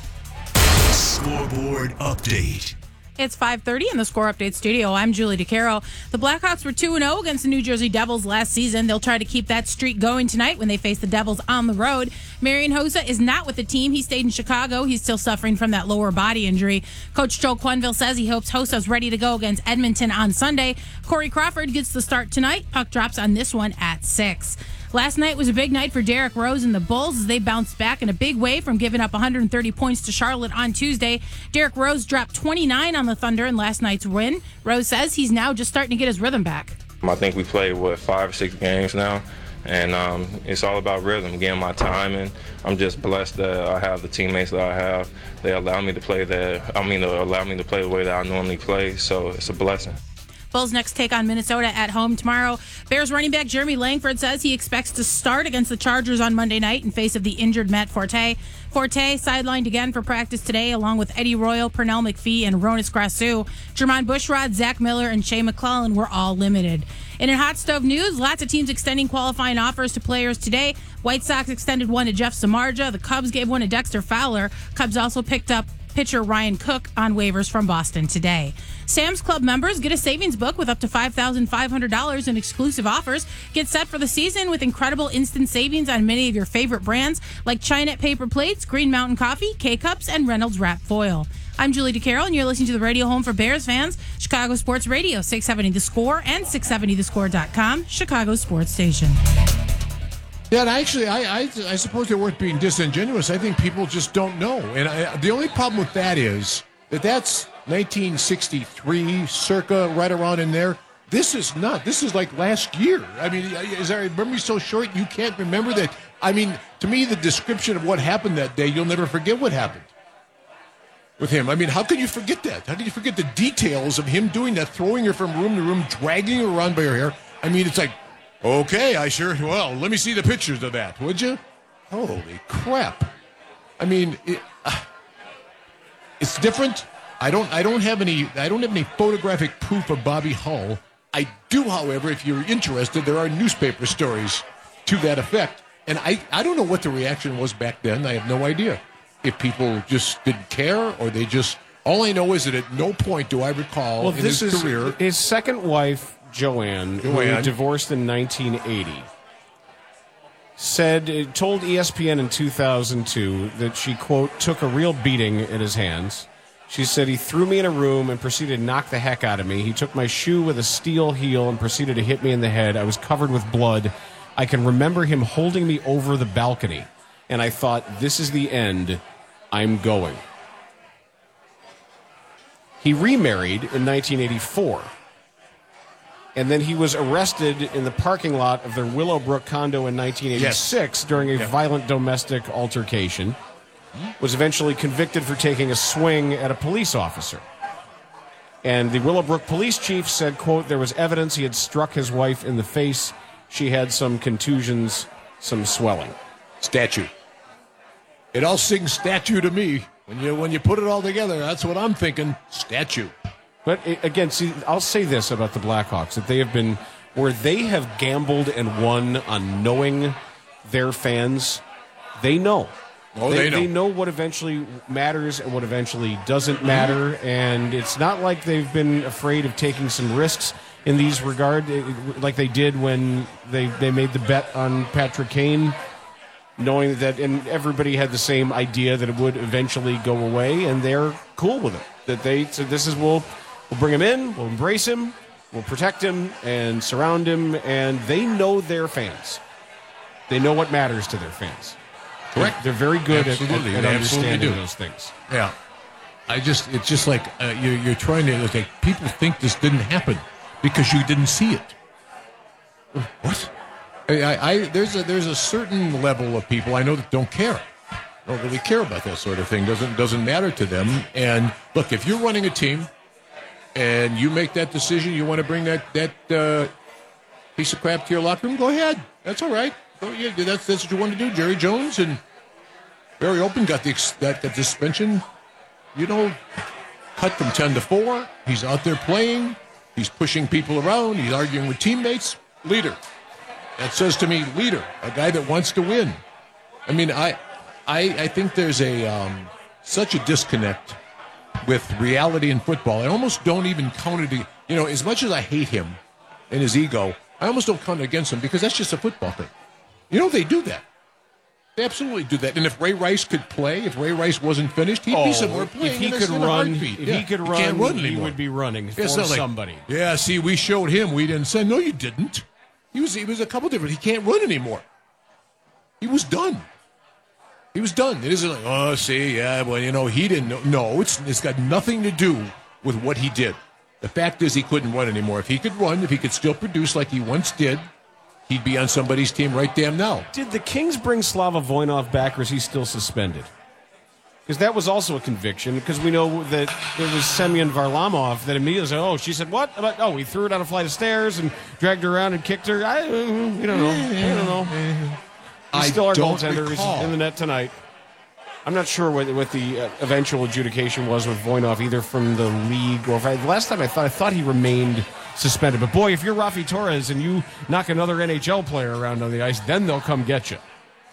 Scoreboard update. It's 5:30 in the Score Update studio. I'm Julie DeCaro. The Blackhawks were 2-0 against the New Jersey Devils last season. They'll try to keep that streak going tonight when they face the Devils on the road. Marian Hossa is not with the team. He stayed in Chicago. He's still suffering from that lower body injury. Coach Joe Quenneville says he hopes Hossa's ready to go against Edmonton on Sunday. Corey Crawford gets the start tonight. Puck drops on this one at 6. Last night was a big night for Derrick Rose and the Bulls as they bounced back in a big way from giving up 130 points to Charlotte on Tuesday. Derrick Rose dropped 29 on the Thunder in last night's win. Rose says he's now just starting to get his rhythm back. I think we played, 5 or 6 games now, and it's all about rhythm, getting my time, and I'm just blessed that I have the teammates that I have. They allow me to play allow me to play the way that I normally play, so it's a blessing. Bulls next take on Minnesota at home tomorrow. Bears running back Jeremy Langford says he expects to start against the Chargers on Monday night in face of the injured Matt Forte. Forte sidelined again for practice today, along with Eddie Royal, Pernell McPhee, and Ronis Grasu. Jermon Bushrod, Zach Miller, and Shea McClellan were all limited. And in hot stove news, lots of teams extending qualifying offers to players today. White Sox extended one to Jeff Samardzija. The Cubs gave one to Dexter Fowler. Cubs also picked up pitcher Ryan Cook on waivers from Boston today. Sam's Club members get a savings book with up to $5,500 in exclusive offers. Get set for the season with incredible instant savings on many of your favorite brands like Chinet paper plates, Green Mountain Coffee, K-Cups, and Reynolds Wrap Foil. I'm Julie DeCaro, and you're listening to the radio home for Bears fans, Chicago Sports Radio, 670 The Score and 670thescore.com, Chicago Sports Station. Yeah, and actually, I suppose they're worth being disingenuous. I think people just don't know. And the only problem with that is that's 1963, circa, right around in there. This is not. This is like last year. I mean, is our memory so short you can't remember that? I mean, to me, the description of what happened that day, you'll never forget what happened with him. I mean, how can you forget that? How can you forget the details of him doing that, throwing her from room to room, dragging her around by her hair? I mean, it's like, okay, well, let me see the pictures of that, would you? Holy crap. I mean, it's different. I don't have any photographic proof of Bobby Hull. I do, however, if you're interested, there are newspaper stories to that effect. And I don't know what the reaction was back then. I have no idea. if people just didn't care or they just. All I know is that at no point do I recall in his career. His second wife, Joanne, who divorced in 1980, told ESPN in 2002 that she, quote, took a real beating at his hands. She said, he threw me in a room and proceeded to knock the heck out of me. He took my shoe with a steel heel and proceeded to hit me in the head. I was covered with blood. I can remember him holding me over the balcony, and I thought, this is the end. I'm going. He remarried in 1984, and then he was arrested in the parking lot of their Willowbrook condo in 1986 during a violent domestic altercation. Was eventually convicted for taking a swing at a police officer. And the Willowbrook police chief said, quote, there was evidence he had struck his wife in the face. She had some contusions, some swelling. Statue. It all sings statue to me. When you put it all together, that's what I'm thinking. Statue. But again, see, I'll say this about the Blackhawks, that they have been, where they have gambled and won on knowing their fans, they know. Oh, they know. They know what eventually matters and what eventually doesn't matter, and it's not like they've been afraid of taking some risks in these regard, like they did when they made the bet on Patrick Kane, knowing that, and everybody had the same idea that it would eventually go away, and they're cool with it. That they said, this is, we'll bring him in, we'll embrace him, we'll protect him and surround him, and they know their fans. They know what matters to their fans. Correct. They're very good at They understanding those things. Yeah. It's just like you're trying to, like, people think this didn't happen because you didn't see it. What? There's a certain level of people I know that don't care. Don't really care about that sort of thing. Doesn't matter to them. And look, if you're running a team and you make that decision, you want to bring that piece of crap to your locker room, go ahead. That's all right. Oh, yeah, that's what you want to do. Jerry Jones and Barry Open got the suspension. Cut from 10 to 4. He's out there playing. He's pushing people around. He's arguing with teammates. Leader. That says to me, leader, a guy that wants to win. I mean, I think there's such a disconnect with reality in football. I almost don't even count it. As much as I hate him and his ego, I almost don't count it against him because that's just a football thing. They do that. They absolutely do that. And if Ray Rice could play, if Ray Rice wasn't finished, he'd be somewhere playing. If he could run, he would be running for somebody. Yeah, see, we showed him. We didn't say, no, you didn't. He was a couple different. He can't run anymore. He was done. It isn't like, he didn't know. No, it's got nothing to do with what he did. The fact is he couldn't run anymore. If he could run, if he could still produce like he once did, he'd be on somebody's team right damn now. Did the Kings bring Slava Voinov back, or is he still suspended? Because that was also a conviction, because we know that there was Semyon Varlamov that immediately said, she said, what? We threw her down a flight of stairs and dragged her around and kicked her. We don't know. He's still our goaltender. He's in the net tonight. I'm not sure what the eventual adjudication was with Voinov, either from the league or last time I thought he remained suspended. But boy, if you're Rafi Torres and you knock another NHL player around on the ice, then they'll come get you.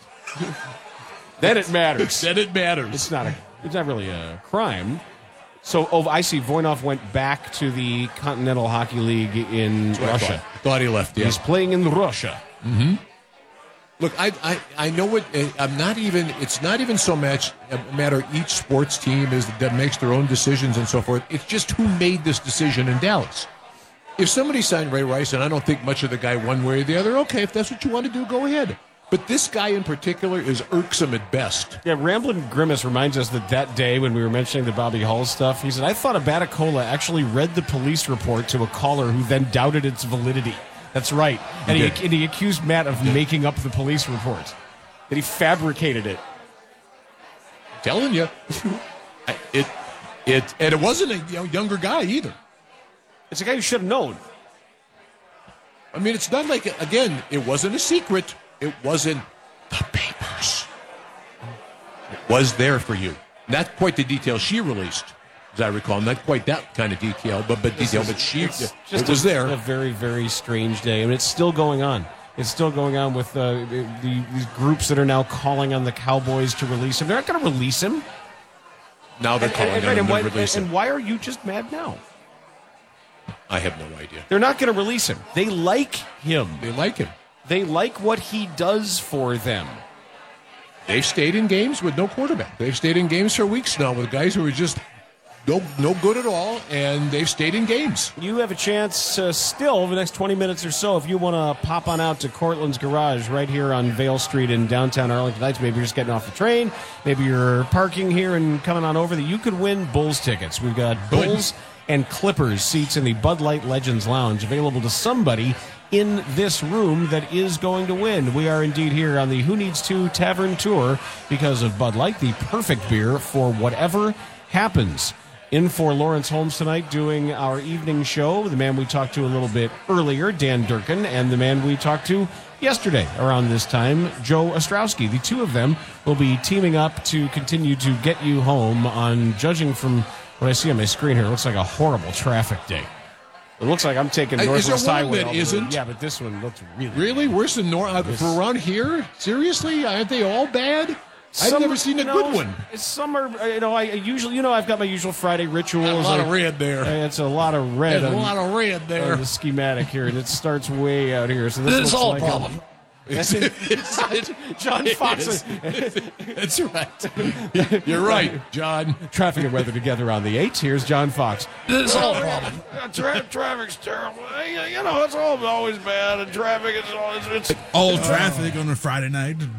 Then it matters. Then it matters. It's not really a crime. So I see Voinov went back to the Continental Hockey League in Russia. I thought he left. Yeah. He's playing in Russia. Mm-hmm. Look, I know what I'm not even. It's not even so much a matter. Each sports team that makes their own decisions and so forth. It's just who made this decision in Dallas. If somebody signed Ray Rice, and I don't think much of the guy one way or the other, okay, if that's what you want to do, go ahead. But this guy in particular is irksome at best. Yeah, Ramblin' Grimace reminds us that day when we were mentioning the Bobby Hull stuff, he said, I thought Abatacola actually read the police report to a caller who then doubted its validity. That's right. And he accused Matt of making up the police report. That he fabricated it. I'm telling you. And it wasn't a younger guy either. It's a guy who should have known. I mean, it's not like, again, it wasn't a secret. It wasn't the papers. It was there for you. Not quite the detail she released, as I recall. Not quite that kind of detail, but it was there. A very, very strange day. I mean, it's still going on. It's still going on with these groups that are now calling on the Cowboys to release him. They're not going to release him. Now they're calling on him to release him. And why are you just mad now? I have no idea. They're not going to release him. They like him. They like him. They like what he does for them. They've stayed in games with no quarterback. They've stayed in games for weeks now with guys who are just no good at all, and they've stayed in games. You have a chance still over the next 20 minutes or so if you want to pop on out to Cortland's Garage right here on Vale Street in downtown Arlington Heights. Maybe you're just getting off the train. Maybe you're parking here and coming on over. You could win Bulls tickets. We've got Bulls and Clippers seats in the Bud Light Legends Lounge available to somebody in this room that is going to win. We are indeed here on the Who Needs To Tavern Tour because of Bud Light, the perfect beer for whatever happens. In for Lawrence Holmes tonight doing our evening show, the man we talked to a little bit earlier, Dan Durkin, and the man we talked to yesterday around this time, Joe Ostrowski. The two of them will be teaming up to continue to get you home on, judging from what I see on my screen here, it looks like a horrible traffic day. It looks like I'm taking Northwest Highway. That isn't? Yeah, but this one looks really worse than for around here. Seriously, aren't they all bad? I've never seen a good one. Some are, I usually, I've got my usual Friday rituals. A lot of red there. It's a lot of red. There's a lot of red there. On the schematic here, and it starts way out here. So this is all like a problem. John Fox. That's right. You're right, John. Traffic and weather together on the 8s. Here's John Fox. This is all a problem. Traffic's terrible. It's always bad, and traffic is always all traffic on a Friday night is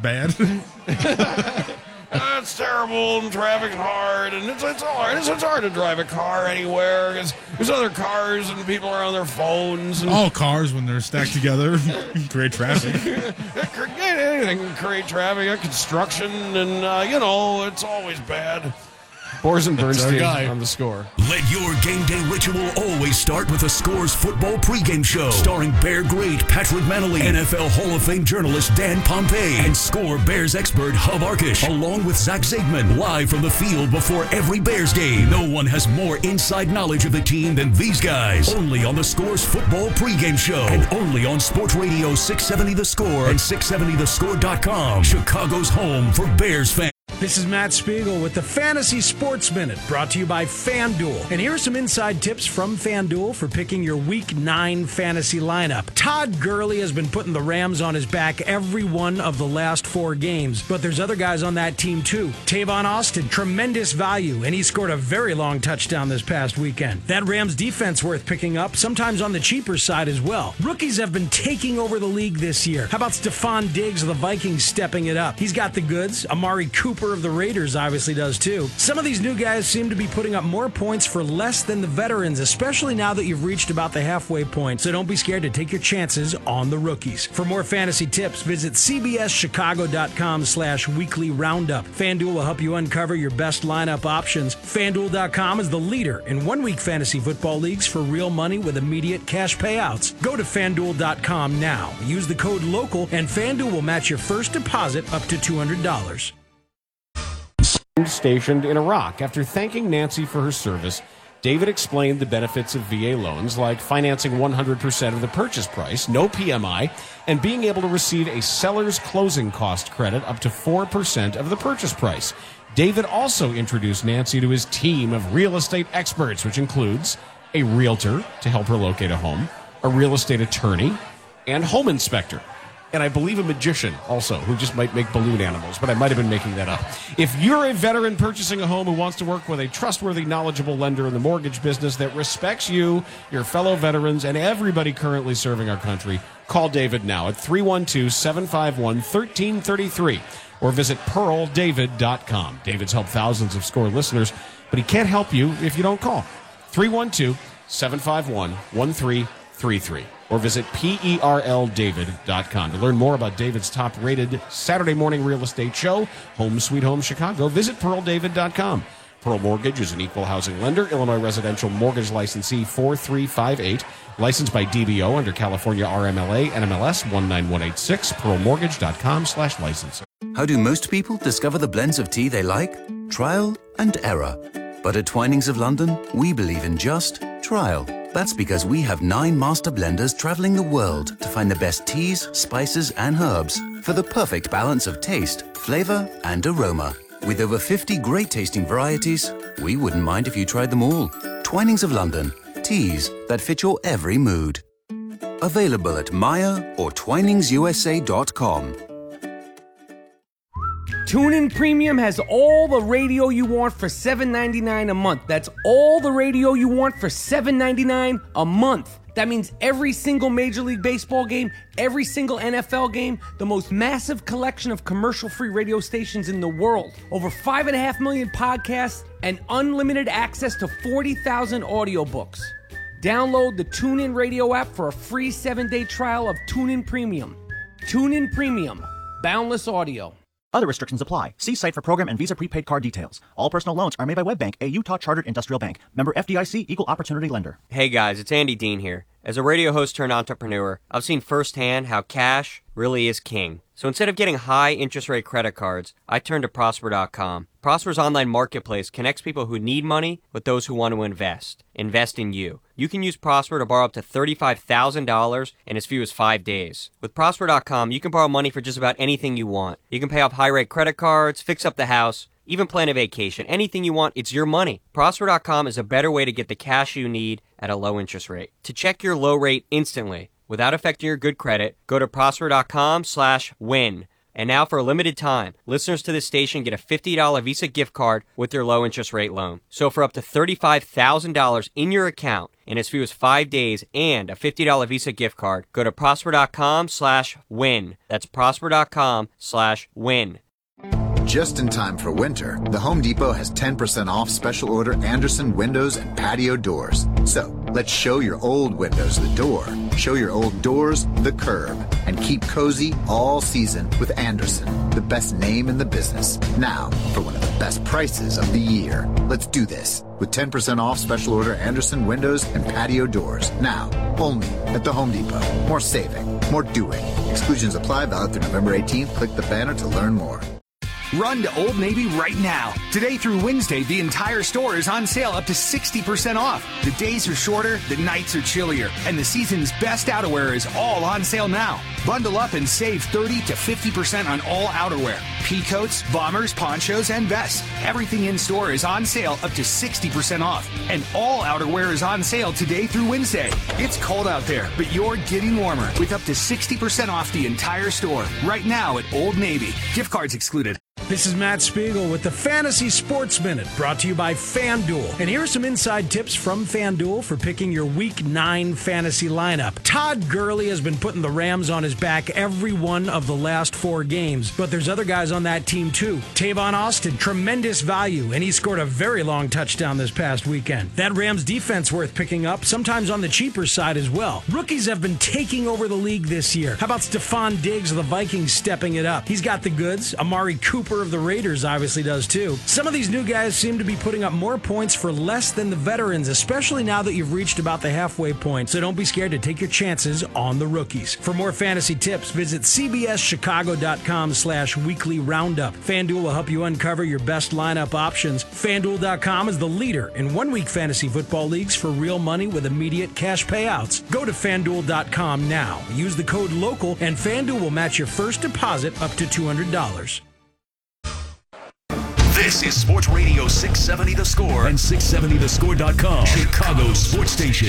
bad. It's terrible, and traffic's hard, and it's hard to drive a car anywhere because there's other cars and people are on their phones. And all cars, when they're stacked together, create traffic. Anything can create traffic, construction, and it's always bad. Bors and Bernstein on the Score. Let your game day ritual always start with a Scores football pregame show starring Bear great Patrick Manley, NFL Hall of Fame journalist Dan Pompei, and Score Bears expert Hub Arkish, along with Zach Zaigman, live from the field before every Bears game. No one has more inside knowledge of the team than these guys. Only on the Scores football pregame show, and only on Sports Radio 670 The Score and 670thescore.com. Chicago's home for Bears fans. This is Matt Spiegel with the Fantasy Sports Minute, brought to you by FanDuel. And here are some inside tips from FanDuel for picking your Week 9 fantasy lineup. Todd Gurley has been putting the Rams on his back every one of the last 4 games, but there's other guys on that team too. Tavon Austin, tremendous value, and he scored a very long touchdown this past weekend. That Rams defense worth picking up, sometimes on the cheaper side as well. Rookies have been taking over the league this year. How about Stephon Diggs of the Vikings stepping it up? He's got the goods. Amari Cooper of the Raiders obviously does too. Some of these new guys seem to be putting up more points for less than the veterans, especially now that you've reached about the halfway point. So don't be scared to take your chances on the rookies. For more fantasy tips, visit cbschicago.com/weekly roundup. FanDuel will help you uncover your best lineup options. FanDuel.com is the leader in 1-week fantasy football leagues for real money with immediate cash payouts. Go to FanDuel.com now. Use the code LOCAL and FanDuel will match your first deposit up to $200. Stationed in Iraq. After thanking Nancy for her service, David explained the benefits of VA loans like financing 100% of the purchase price, no PMI, and being able to receive a seller's closing cost credit up to 4% of the purchase price. David also introduced Nancy to his team of real estate experts, which includes a realtor to help her locate a home, a real estate attorney, and home inspector. And I believe a magician also, who just might make balloon animals, but I might have been making that up. If you're a veteran purchasing a home who wants to work with a trustworthy, knowledgeable lender in the mortgage business that respects you, your fellow veterans, and everybody currently serving our country, call David now at 312-751-1333 or visit pearldavid.com. David's helped thousands of Score listeners, but he can't help you if you don't call. 312-751-1333. Or visit PERLDavid.com. To learn more about David's top-rated Saturday morning real estate show, Home Sweet Home Chicago, visit PearlDavid.com. Pearl Mortgage is an equal housing lender, Illinois residential mortgage licensee 4358, licensed by DBO under California RMLA, NMLS 19186, pearlmortgage.com/license. How do most people discover the blends of tea they like? Trial and error. But at Twinings of London, we believe in just trial. That's because we have 9 master blenders traveling the world to find the best teas, spices, and herbs for the perfect balance of taste, flavor, and aroma. With over 50 great tasting varieties, we wouldn't mind if you tried them all. Twinings of London. Teas that fit your every mood. Available at Maya or twiningsusa.com. TuneIn Premium has all the radio you want for $7.99 a month. That's all the radio you want for $7.99 a month. That means every single Major League Baseball game, every single NFL game, the most massive collection of commercial-free radio stations in the world, over 5.5 million podcasts, and unlimited access to 40,000 audiobooks. Download the TuneIn Radio app for a free 7-day trial of TuneIn Premium. TuneIn Premium. Boundless audio. Other restrictions apply. See site for program and Visa prepaid card details. All personal loans are made by WebBank, a Utah Chartered Industrial Bank. Member FDIC, Equal Opportunity Lender. Hey guys, it's Andy Dean here. As a radio host turned entrepreneur, I've seen firsthand how cash really is king. So instead of getting high interest rate credit cards, I turned to Prosper.com. Prosper's online marketplace connects people who need money with those who want to invest. Invest in you. You can use Prosper to borrow up to $35,000 in as few as 5 days. With Prosper.com, you can borrow money for just about anything you want. You can pay off high-rate credit cards, fix up the house, even plan a vacation. Anything you want, it's your money. Prosper.com is a better way to get the cash you need at a low interest rate. To check your low rate instantly, without affecting your good credit, go to Prosper.com/win. And now for a limited time, listeners to this station get a $50 Visa gift card with their low interest rate loan. So for up to $35,000 in your account in as few as 5 days and a $50 Visa gift card, go to Prosper.com/win. That's Prosper.com/win. Just in time for winter, the Home Depot has 10% off special order Andersen windows and patio doors. So let's show your old windows the door, show your old doors the curb, and keep cozy all season with Andersen, the best name in the business. Now, for one of the best prices of the year. Let's do this with 10% off special order Andersen windows and patio doors. Now, only at the Home Depot. More saving, more doing. Exclusions apply, valid through November 18th. Click the banner to learn more. Run to Old Navy right now. Today through Wednesday, the entire store is on sale up to 60% off. The days are shorter, the nights are chillier, and the season's best outerwear is all on sale now. Bundle up and save 30 to 50% on all outerwear. Peacoats, bombers, ponchos, and vests. Everything in store is on sale up to 60% off. And all outerwear is on sale today through Wednesday. It's cold out there, but you're getting warmer with up to 60% off the entire store right now at Old Navy. Gift cards excluded. This is Matt Spiegel with the Fantasy Sports Minute, brought to you by FanDuel. And here are some inside tips from FanDuel for picking your Week 9 fantasy lineup. Todd Gurley has been putting the Rams on his back every one of the last 4 games, but there's other guys on that team too. Tavon Austin, tremendous value, and he scored a very long touchdown this past weekend. That Rams defense worth picking up, sometimes on the cheaper side as well. Rookies have been taking over the league this year. How about Stephon Diggs of the Vikings stepping it up? He's got the goods. Amari Cooper of the Raiders obviously does too. Some of these new guys seem to be putting up more points for less than the veterans, especially now that you've reached about the halfway point. So don't be scared to take your chances on the rookies. For more fantasy tips, visit cbschicago.com/weekly roundup. FanDuel will help you uncover your best lineup options. FanDuel.com is the leader in 1-week fantasy football leagues for real money with immediate cash payouts. Go to FanDuel.com now. Use the code LOCAL and FanDuel will match your first deposit up to $200. This is Sports Radio 670 The Score and 670thescore.com, Chicago's sports station.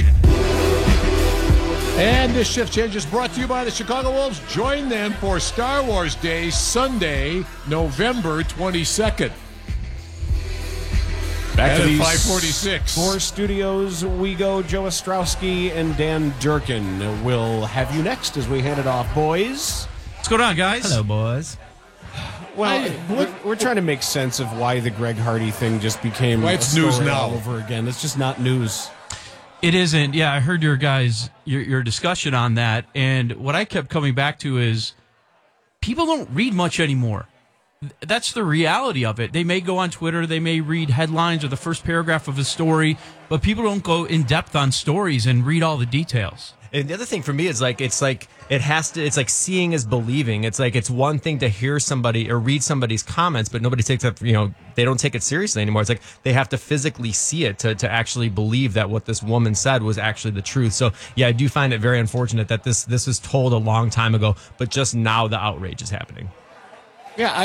And this shift change is brought to you by the Chicago Wolves. Join them for Star Wars Day, Sunday, November 22nd. Back to these 546. 4 studios we go. Joe Ostrowski and Dan Durkin will have you next as we hand it off, boys. What's going on, guys? Hello, boys. Well, we're trying to make sense of why the Greg Hardy thing just became it's news now all over again. It's just not news. It isn't. Yeah, I heard your discussion on that, and what I kept coming back to is people don't read much anymore. That's the reality of it. They may go on Twitter, they may read headlines or the first paragraph of a story, but people don't go in depth on stories and read all the details. And the other thing for me is it's like seeing is believing. It's like it's one thing to hear somebody or read somebody's comments, but nobody takes that, they don't take it seriously anymore. It's like they have to physically see it to actually believe that what this woman said was actually the truth. So yeah, I do find it very unfortunate that this was told a long time ago, but just now the outrage is happening. Yeah,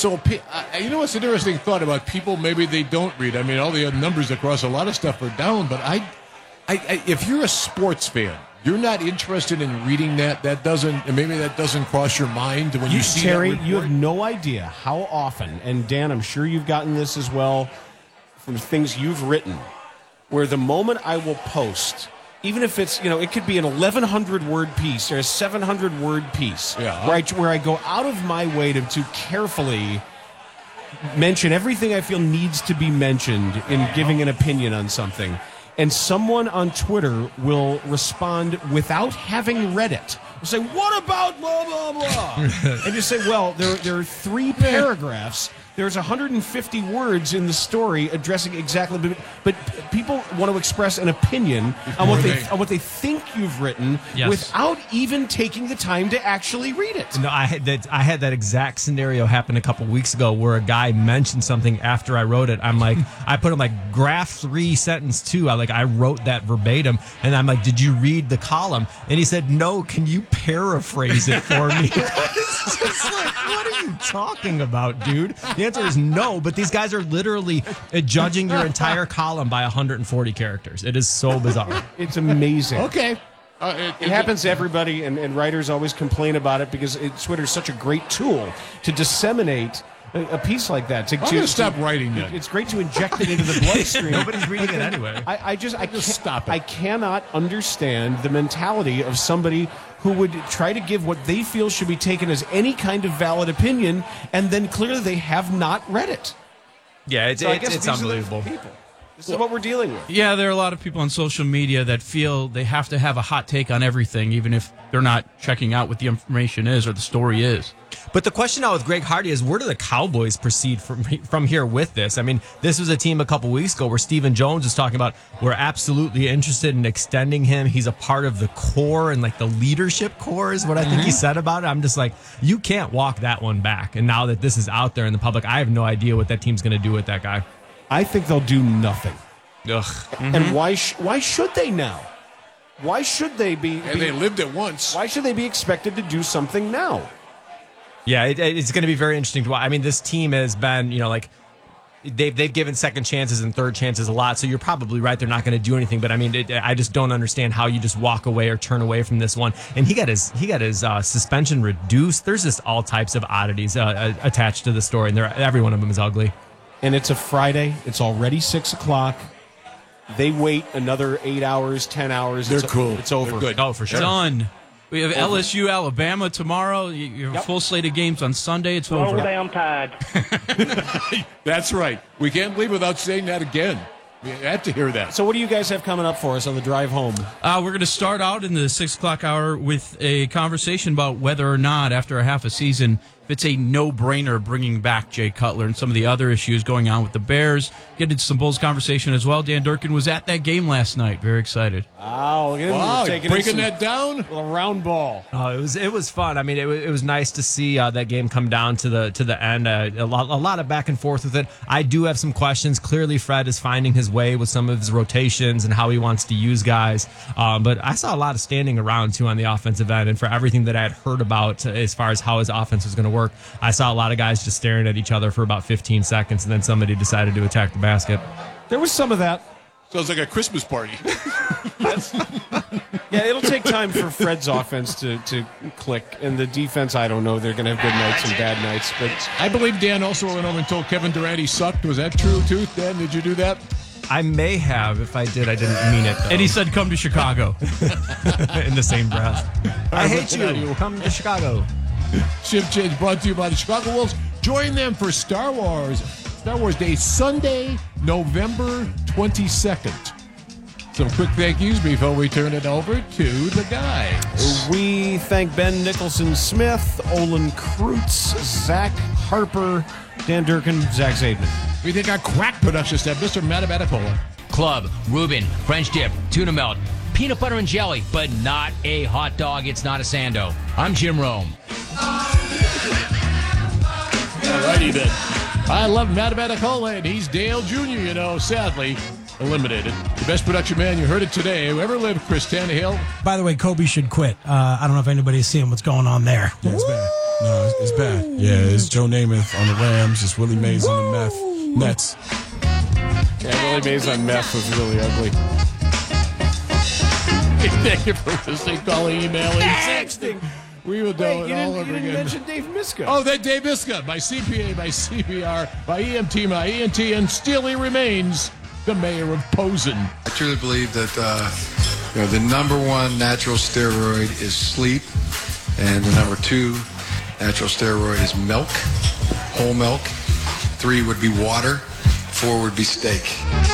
you know what's an interesting thought about people? Maybe they don't read. I mean, all the numbers across a lot of stuff are down, but if you're a sports fan, you're not interested in reading that. That doesn't cross your mind when you see Terry, that report. you have no idea how often, and Dan, I'm sure you've gotten this as well from things you've written, where the moment I will post, even if it's, it could be an 1,100-word piece or a 700-word piece, where I go out of my way to carefully mention everything I feel needs to be mentioned in giving an opinion on something. And someone on Twitter will respond without having read it. They'll say, what about blah, blah, blah? And you say, well, there are 3 paragraphs. There's 150 words in the story addressing exactly, but people want to express an opinion on what they think you've written without even taking the time to actually read it. No, I had that exact scenario happen a couple weeks ago where a guy mentioned something after I wrote it. I'm like, I put him like graph 3 sentence 2. I wrote that verbatim, and I'm like, did you read the column? And he said, no. Can you paraphrase it for me? It's just like, what are you talking about, dude? The answer is no, but these guys are literally judging your entire column by 140 characters. It is so bizarre. It's amazing. Okay. It happens to everybody, and writers always complain about it because Twitter's such a great tool to disseminate a piece like that. I'm going to stop writing that. It's great to inject it into the bloodstream. Nobody's reading it anyway. I cannot understand the mentality of somebody who would try to give what they feel should be taken as any kind of valid opinion, and then clearly they have not read it. Yeah, it's unbelievable. This is what we're dealing with. Yeah, there are a lot of people on social media that feel they have to have a hot take on everything, even if they're not checking out what the information is or the story is. But the question now with Greg Hardy is, where do the Cowboys proceed from here with this? I mean, this was a team a couple weeks ago where Stephen Jones was talking about, we're absolutely interested in extending him. He's a part of the core, and like the leadership core is what I think he said about it. I'm just like, you can't walk that one back. And now that this is out there in the public, I have no idea what that team's going to do with that guy. I think they'll do nothing. Ugh. And why should they now? Why should they be? And they lived it once. Why should they be expected to do something now? Yeah, it's going to be very interesting to watch. I mean, this team has been, they've given second chances and third chances a lot. So you're probably right; they're not going to do anything. But I mean, I just don't understand how you just walk away or turn away from this one. And he got his suspension reduced. There's just all types of oddities attached to the story, and every one of them is ugly. And it's a Friday. It's already 6 o'clock. They wait another 8 hours, 10 hours. They're cool. It's over. They're good. Oh, for sure. Done. We have LSU, Alabama tomorrow. You have a full slate of games on Sunday. It's over. Damn tired. That's right. We can't leave without saying that again. We had to hear that. So what do you guys have coming up for us on the drive home? We're going to start out in the 6 o'clock hour with a conversation about whether or not, after a half a season, if it's a no-brainer bringing back Jay Cutler and some of the other issues going on with the Bears. Get into some Bulls conversation as well. Dan Durkin was at that game last night. Very excited. Wow, look at him. Wow, breaking that down? A round ball. It was fun. I mean, it was nice to see that game come down to the end. A lot of back and forth with it. I do have some questions. Clearly, Fred is finding his way with some of his rotations and how he wants to use guys. But I saw a lot of standing around, too, on the offensive end. And for everything that I had heard about as far as how his offense was going to work, I saw a lot of guys just staring at each other for about 15 seconds, and then somebody decided to attack the basket. There was some of that. Sounds like a Christmas party. Yeah, it'll take time for Fred's offense to click, and the defense, I don't know. They're going to have good nights and bad nights. But I believe Dan also went over and told Kevin Durant he sucked. Was that true, too, Dan? Did you do that? I may have. If I did, I didn't mean it, though. And he said, come to Chicago. In the same breath. I hate you. Come to Chicago. Shift Change brought to you by the Chicago Wolves. Join them for Star Wars Day, Sunday, November 22nd. Some quick thank yous before we turn it over to the guys. We thank Ben Nicholson-Smith, Olin Kreutz, Zach Harper, Dan Durkin, Zach Zaidman. We thank our crack production staff, Mr. Matt Abaticola. Club, Reuben, French dip, tuna melt, peanut butter and jelly, but not a hot dog. It's not a Sando. I'm Jim Rome. Alrighty then. I love Matt Medicola, and he's Dale Jr., sadly eliminated. The best production man, you heard it today. Whoever lived, Chris Tannehill. By the way, Kobe should quit. I don't know if anybody's seeing what's going on there. Yeah, it's bad. No, it's bad. Yeah, it's Joe Namath on the Rams. It's Willie Mays on the Nets. Yeah, Willie Mays on meth was really ugly. Thank you for listening, calling, emailing, texting. We will do it all over again. You didn't mention Dave Miska. Oh, that Dave Miska. My CPA, my CPR, my EMT, my ENT, and still he remains the mayor of Posen. I truly believe that the number one natural steroid is sleep, and the number two natural steroid is milk, whole milk. 3 would be water. 4 would be steak.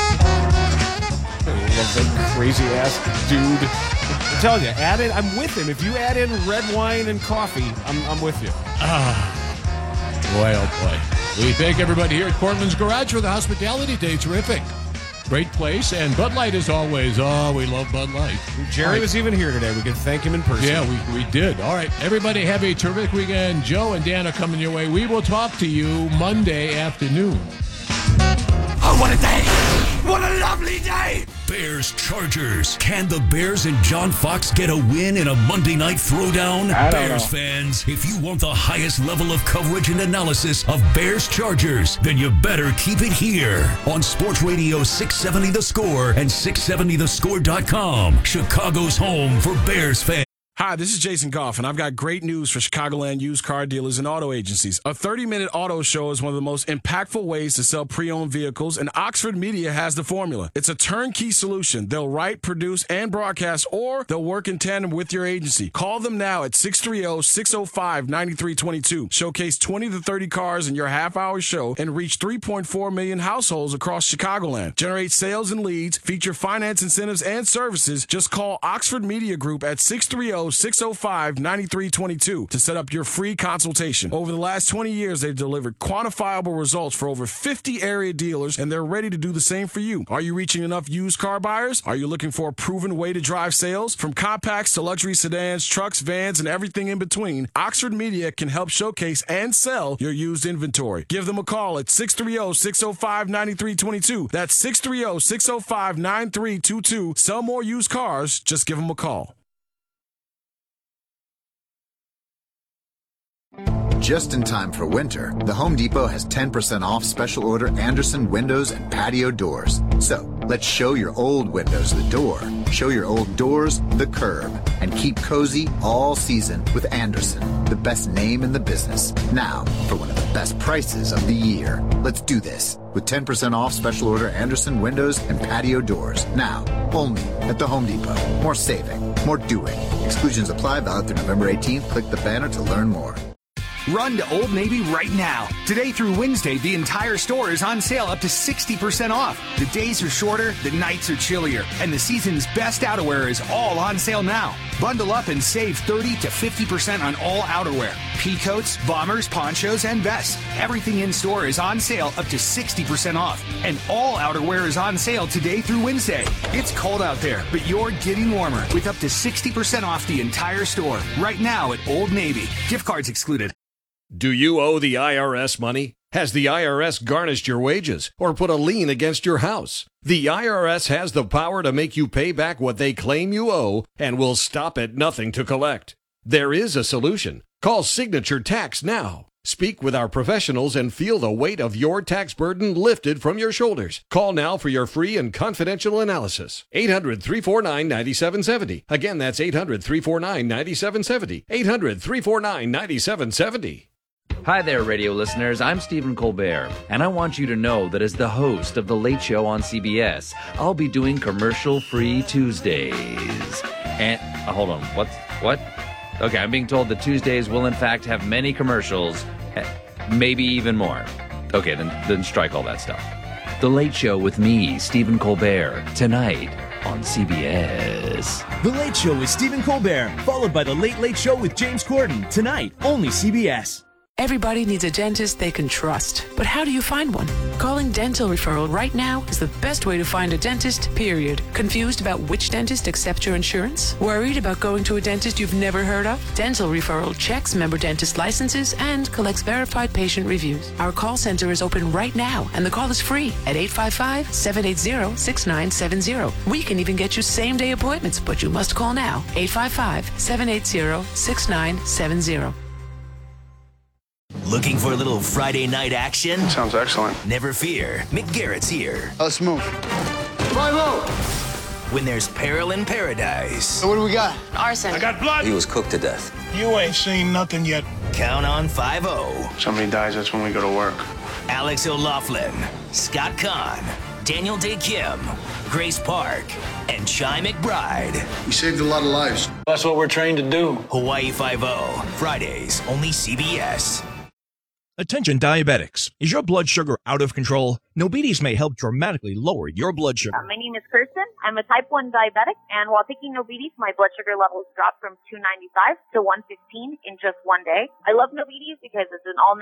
I love that crazy ass dude. I'm telling you, I'm with him. If you add in red wine and coffee, I'm with you. Boy, oh boy. We thank everybody here at Cortland's Garage for the hospitality day. Terrific. Great place. And Bud Light as always. Oh, we love Bud Light. Jerry was even here today. We can thank him in person. Yeah, we did. All right. Everybody have a terrific weekend. Joe and Dan are coming your way. We will talk to you Monday afternoon. Oh, what a day! What a lovely day! Bears Chargers. Can the Bears and John Fox get a win in a Monday night throwdown? Bears fans, if you want the highest level of coverage and analysis of Bears Chargers, then you better keep it here on Sports Radio 670 The Score and 670thescore.com. Chicago's home for Bears fans. Hi, this is Jason Goff, and I've got great news for Chicagoland used car dealers and auto agencies. A 30-minute auto show is one of the most impactful ways to sell pre-owned vehicles, and Oxford Media has the formula. It's a turnkey solution. They'll write, produce, and broadcast, or they'll work in tandem with your agency. Call them now at 630-605-9322. Showcase 20 to 30 cars in your half-hour show and reach 3.4 million households across Chicagoland. Generate sales and leads, feature finance incentives and services. Just call Oxford Media Group at 630-605-9322 to set up your free consultation. Over the last 20 years, they've delivered quantifiable results for over 50 area dealers, and they're ready to do the same for you. Are you reaching enough used car buyers? Are you looking for a proven way to drive sales? From compacts to luxury sedans, trucks, vans, and everything in between, Oxford Media can help showcase and sell your used inventory. Give them a call at 630-605-9322. That's 630-605-9322. Sell more used cars. Just give them a call. Just in time for winter, the Home Depot has 10% off special order Andersen windows and patio doors. So, let's show your old windows the door, show your old doors the curb, and keep cozy all season with Andersen, the best name in the business. Now, for one of the best prices of the year. Let's do this with 10% off special order Andersen windows and patio doors. Now, only at the Home Depot. More saving, more doing. Exclusions apply, valid through November 18th. Click the banner to learn more. Run to Old Navy right now. Today through Wednesday, the entire store is on sale up to 60% off. The days are shorter, the nights are chillier, and the season's best outerwear is all on sale now. Bundle up and save 30 to 50% on all outerwear. Peacoats, bombers, ponchos, and vests. Everything in store is on sale up to 60% off. And all outerwear is on sale today through Wednesday. It's cold out there, but you're getting warmer with up to 60% off the entire store right now at Old Navy. Gift cards excluded. Do you owe the IRS money? Has the IRS garnished your wages or put a lien against your house? The IRS has the power to make you pay back what they claim you owe and will stop at nothing to collect. There is a solution. Call Signature Tax now. Speak with our professionals and feel the weight of your tax burden lifted from your shoulders. Call now for your free and confidential analysis. 800-349-9770. Again, that's 800-349-9770. 800-349-9770. Hi there, radio listeners. I'm Stephen Colbert, and I want you to know that as the host of The Late Show on CBS, I'll be doing commercial-free Tuesdays. And, hold on, what? Okay, I'm being told that Tuesdays will in fact have many commercials, maybe even more. Okay, then strike all that stuff. The Late Show with me, Stephen Colbert, tonight on CBS. The Late Show with Stephen Colbert, followed by The Late Late Show with James Corden, tonight, only CBS. Everybody needs a dentist they can trust. But how do you find one? Calling Dental Referral right now is the best way to find a dentist, period. Confused about which dentist accepts your insurance? Worried about going to a dentist you've never heard of? Dental Referral checks member dentist licenses and collects verified patient reviews. Our call center is open right now, and the call is free at 855-780-6970. We can even get you same-day appointments, but you must call now. 855-780-6970. Looking for a little Friday night action? Sounds excellent. Never fear, McGarrett's here. Let's move. 5-0. When there's peril in paradise. So what do we got? Arson. I got blood. He was cooked to death. You ain't seen nothing yet. Count on 5-0. Somebody dies, that's when we go to work. Alex O'Loughlin, Scott Kahn, Daniel Day Kim, Grace Park, and Chai McBride. We saved a lot of lives. That's what we're trained to do. Hawaii 5-0, Fridays, only CBS. Attention diabetics. Is your blood sugar out of control? Nobides may help dramatically lower your blood sugar. My name is Kirsten. I'm a type 1 diabetic, and while taking Nobides, my blood sugar levels dropped from 295 to 115 in just one day. I love Nobides because it's an all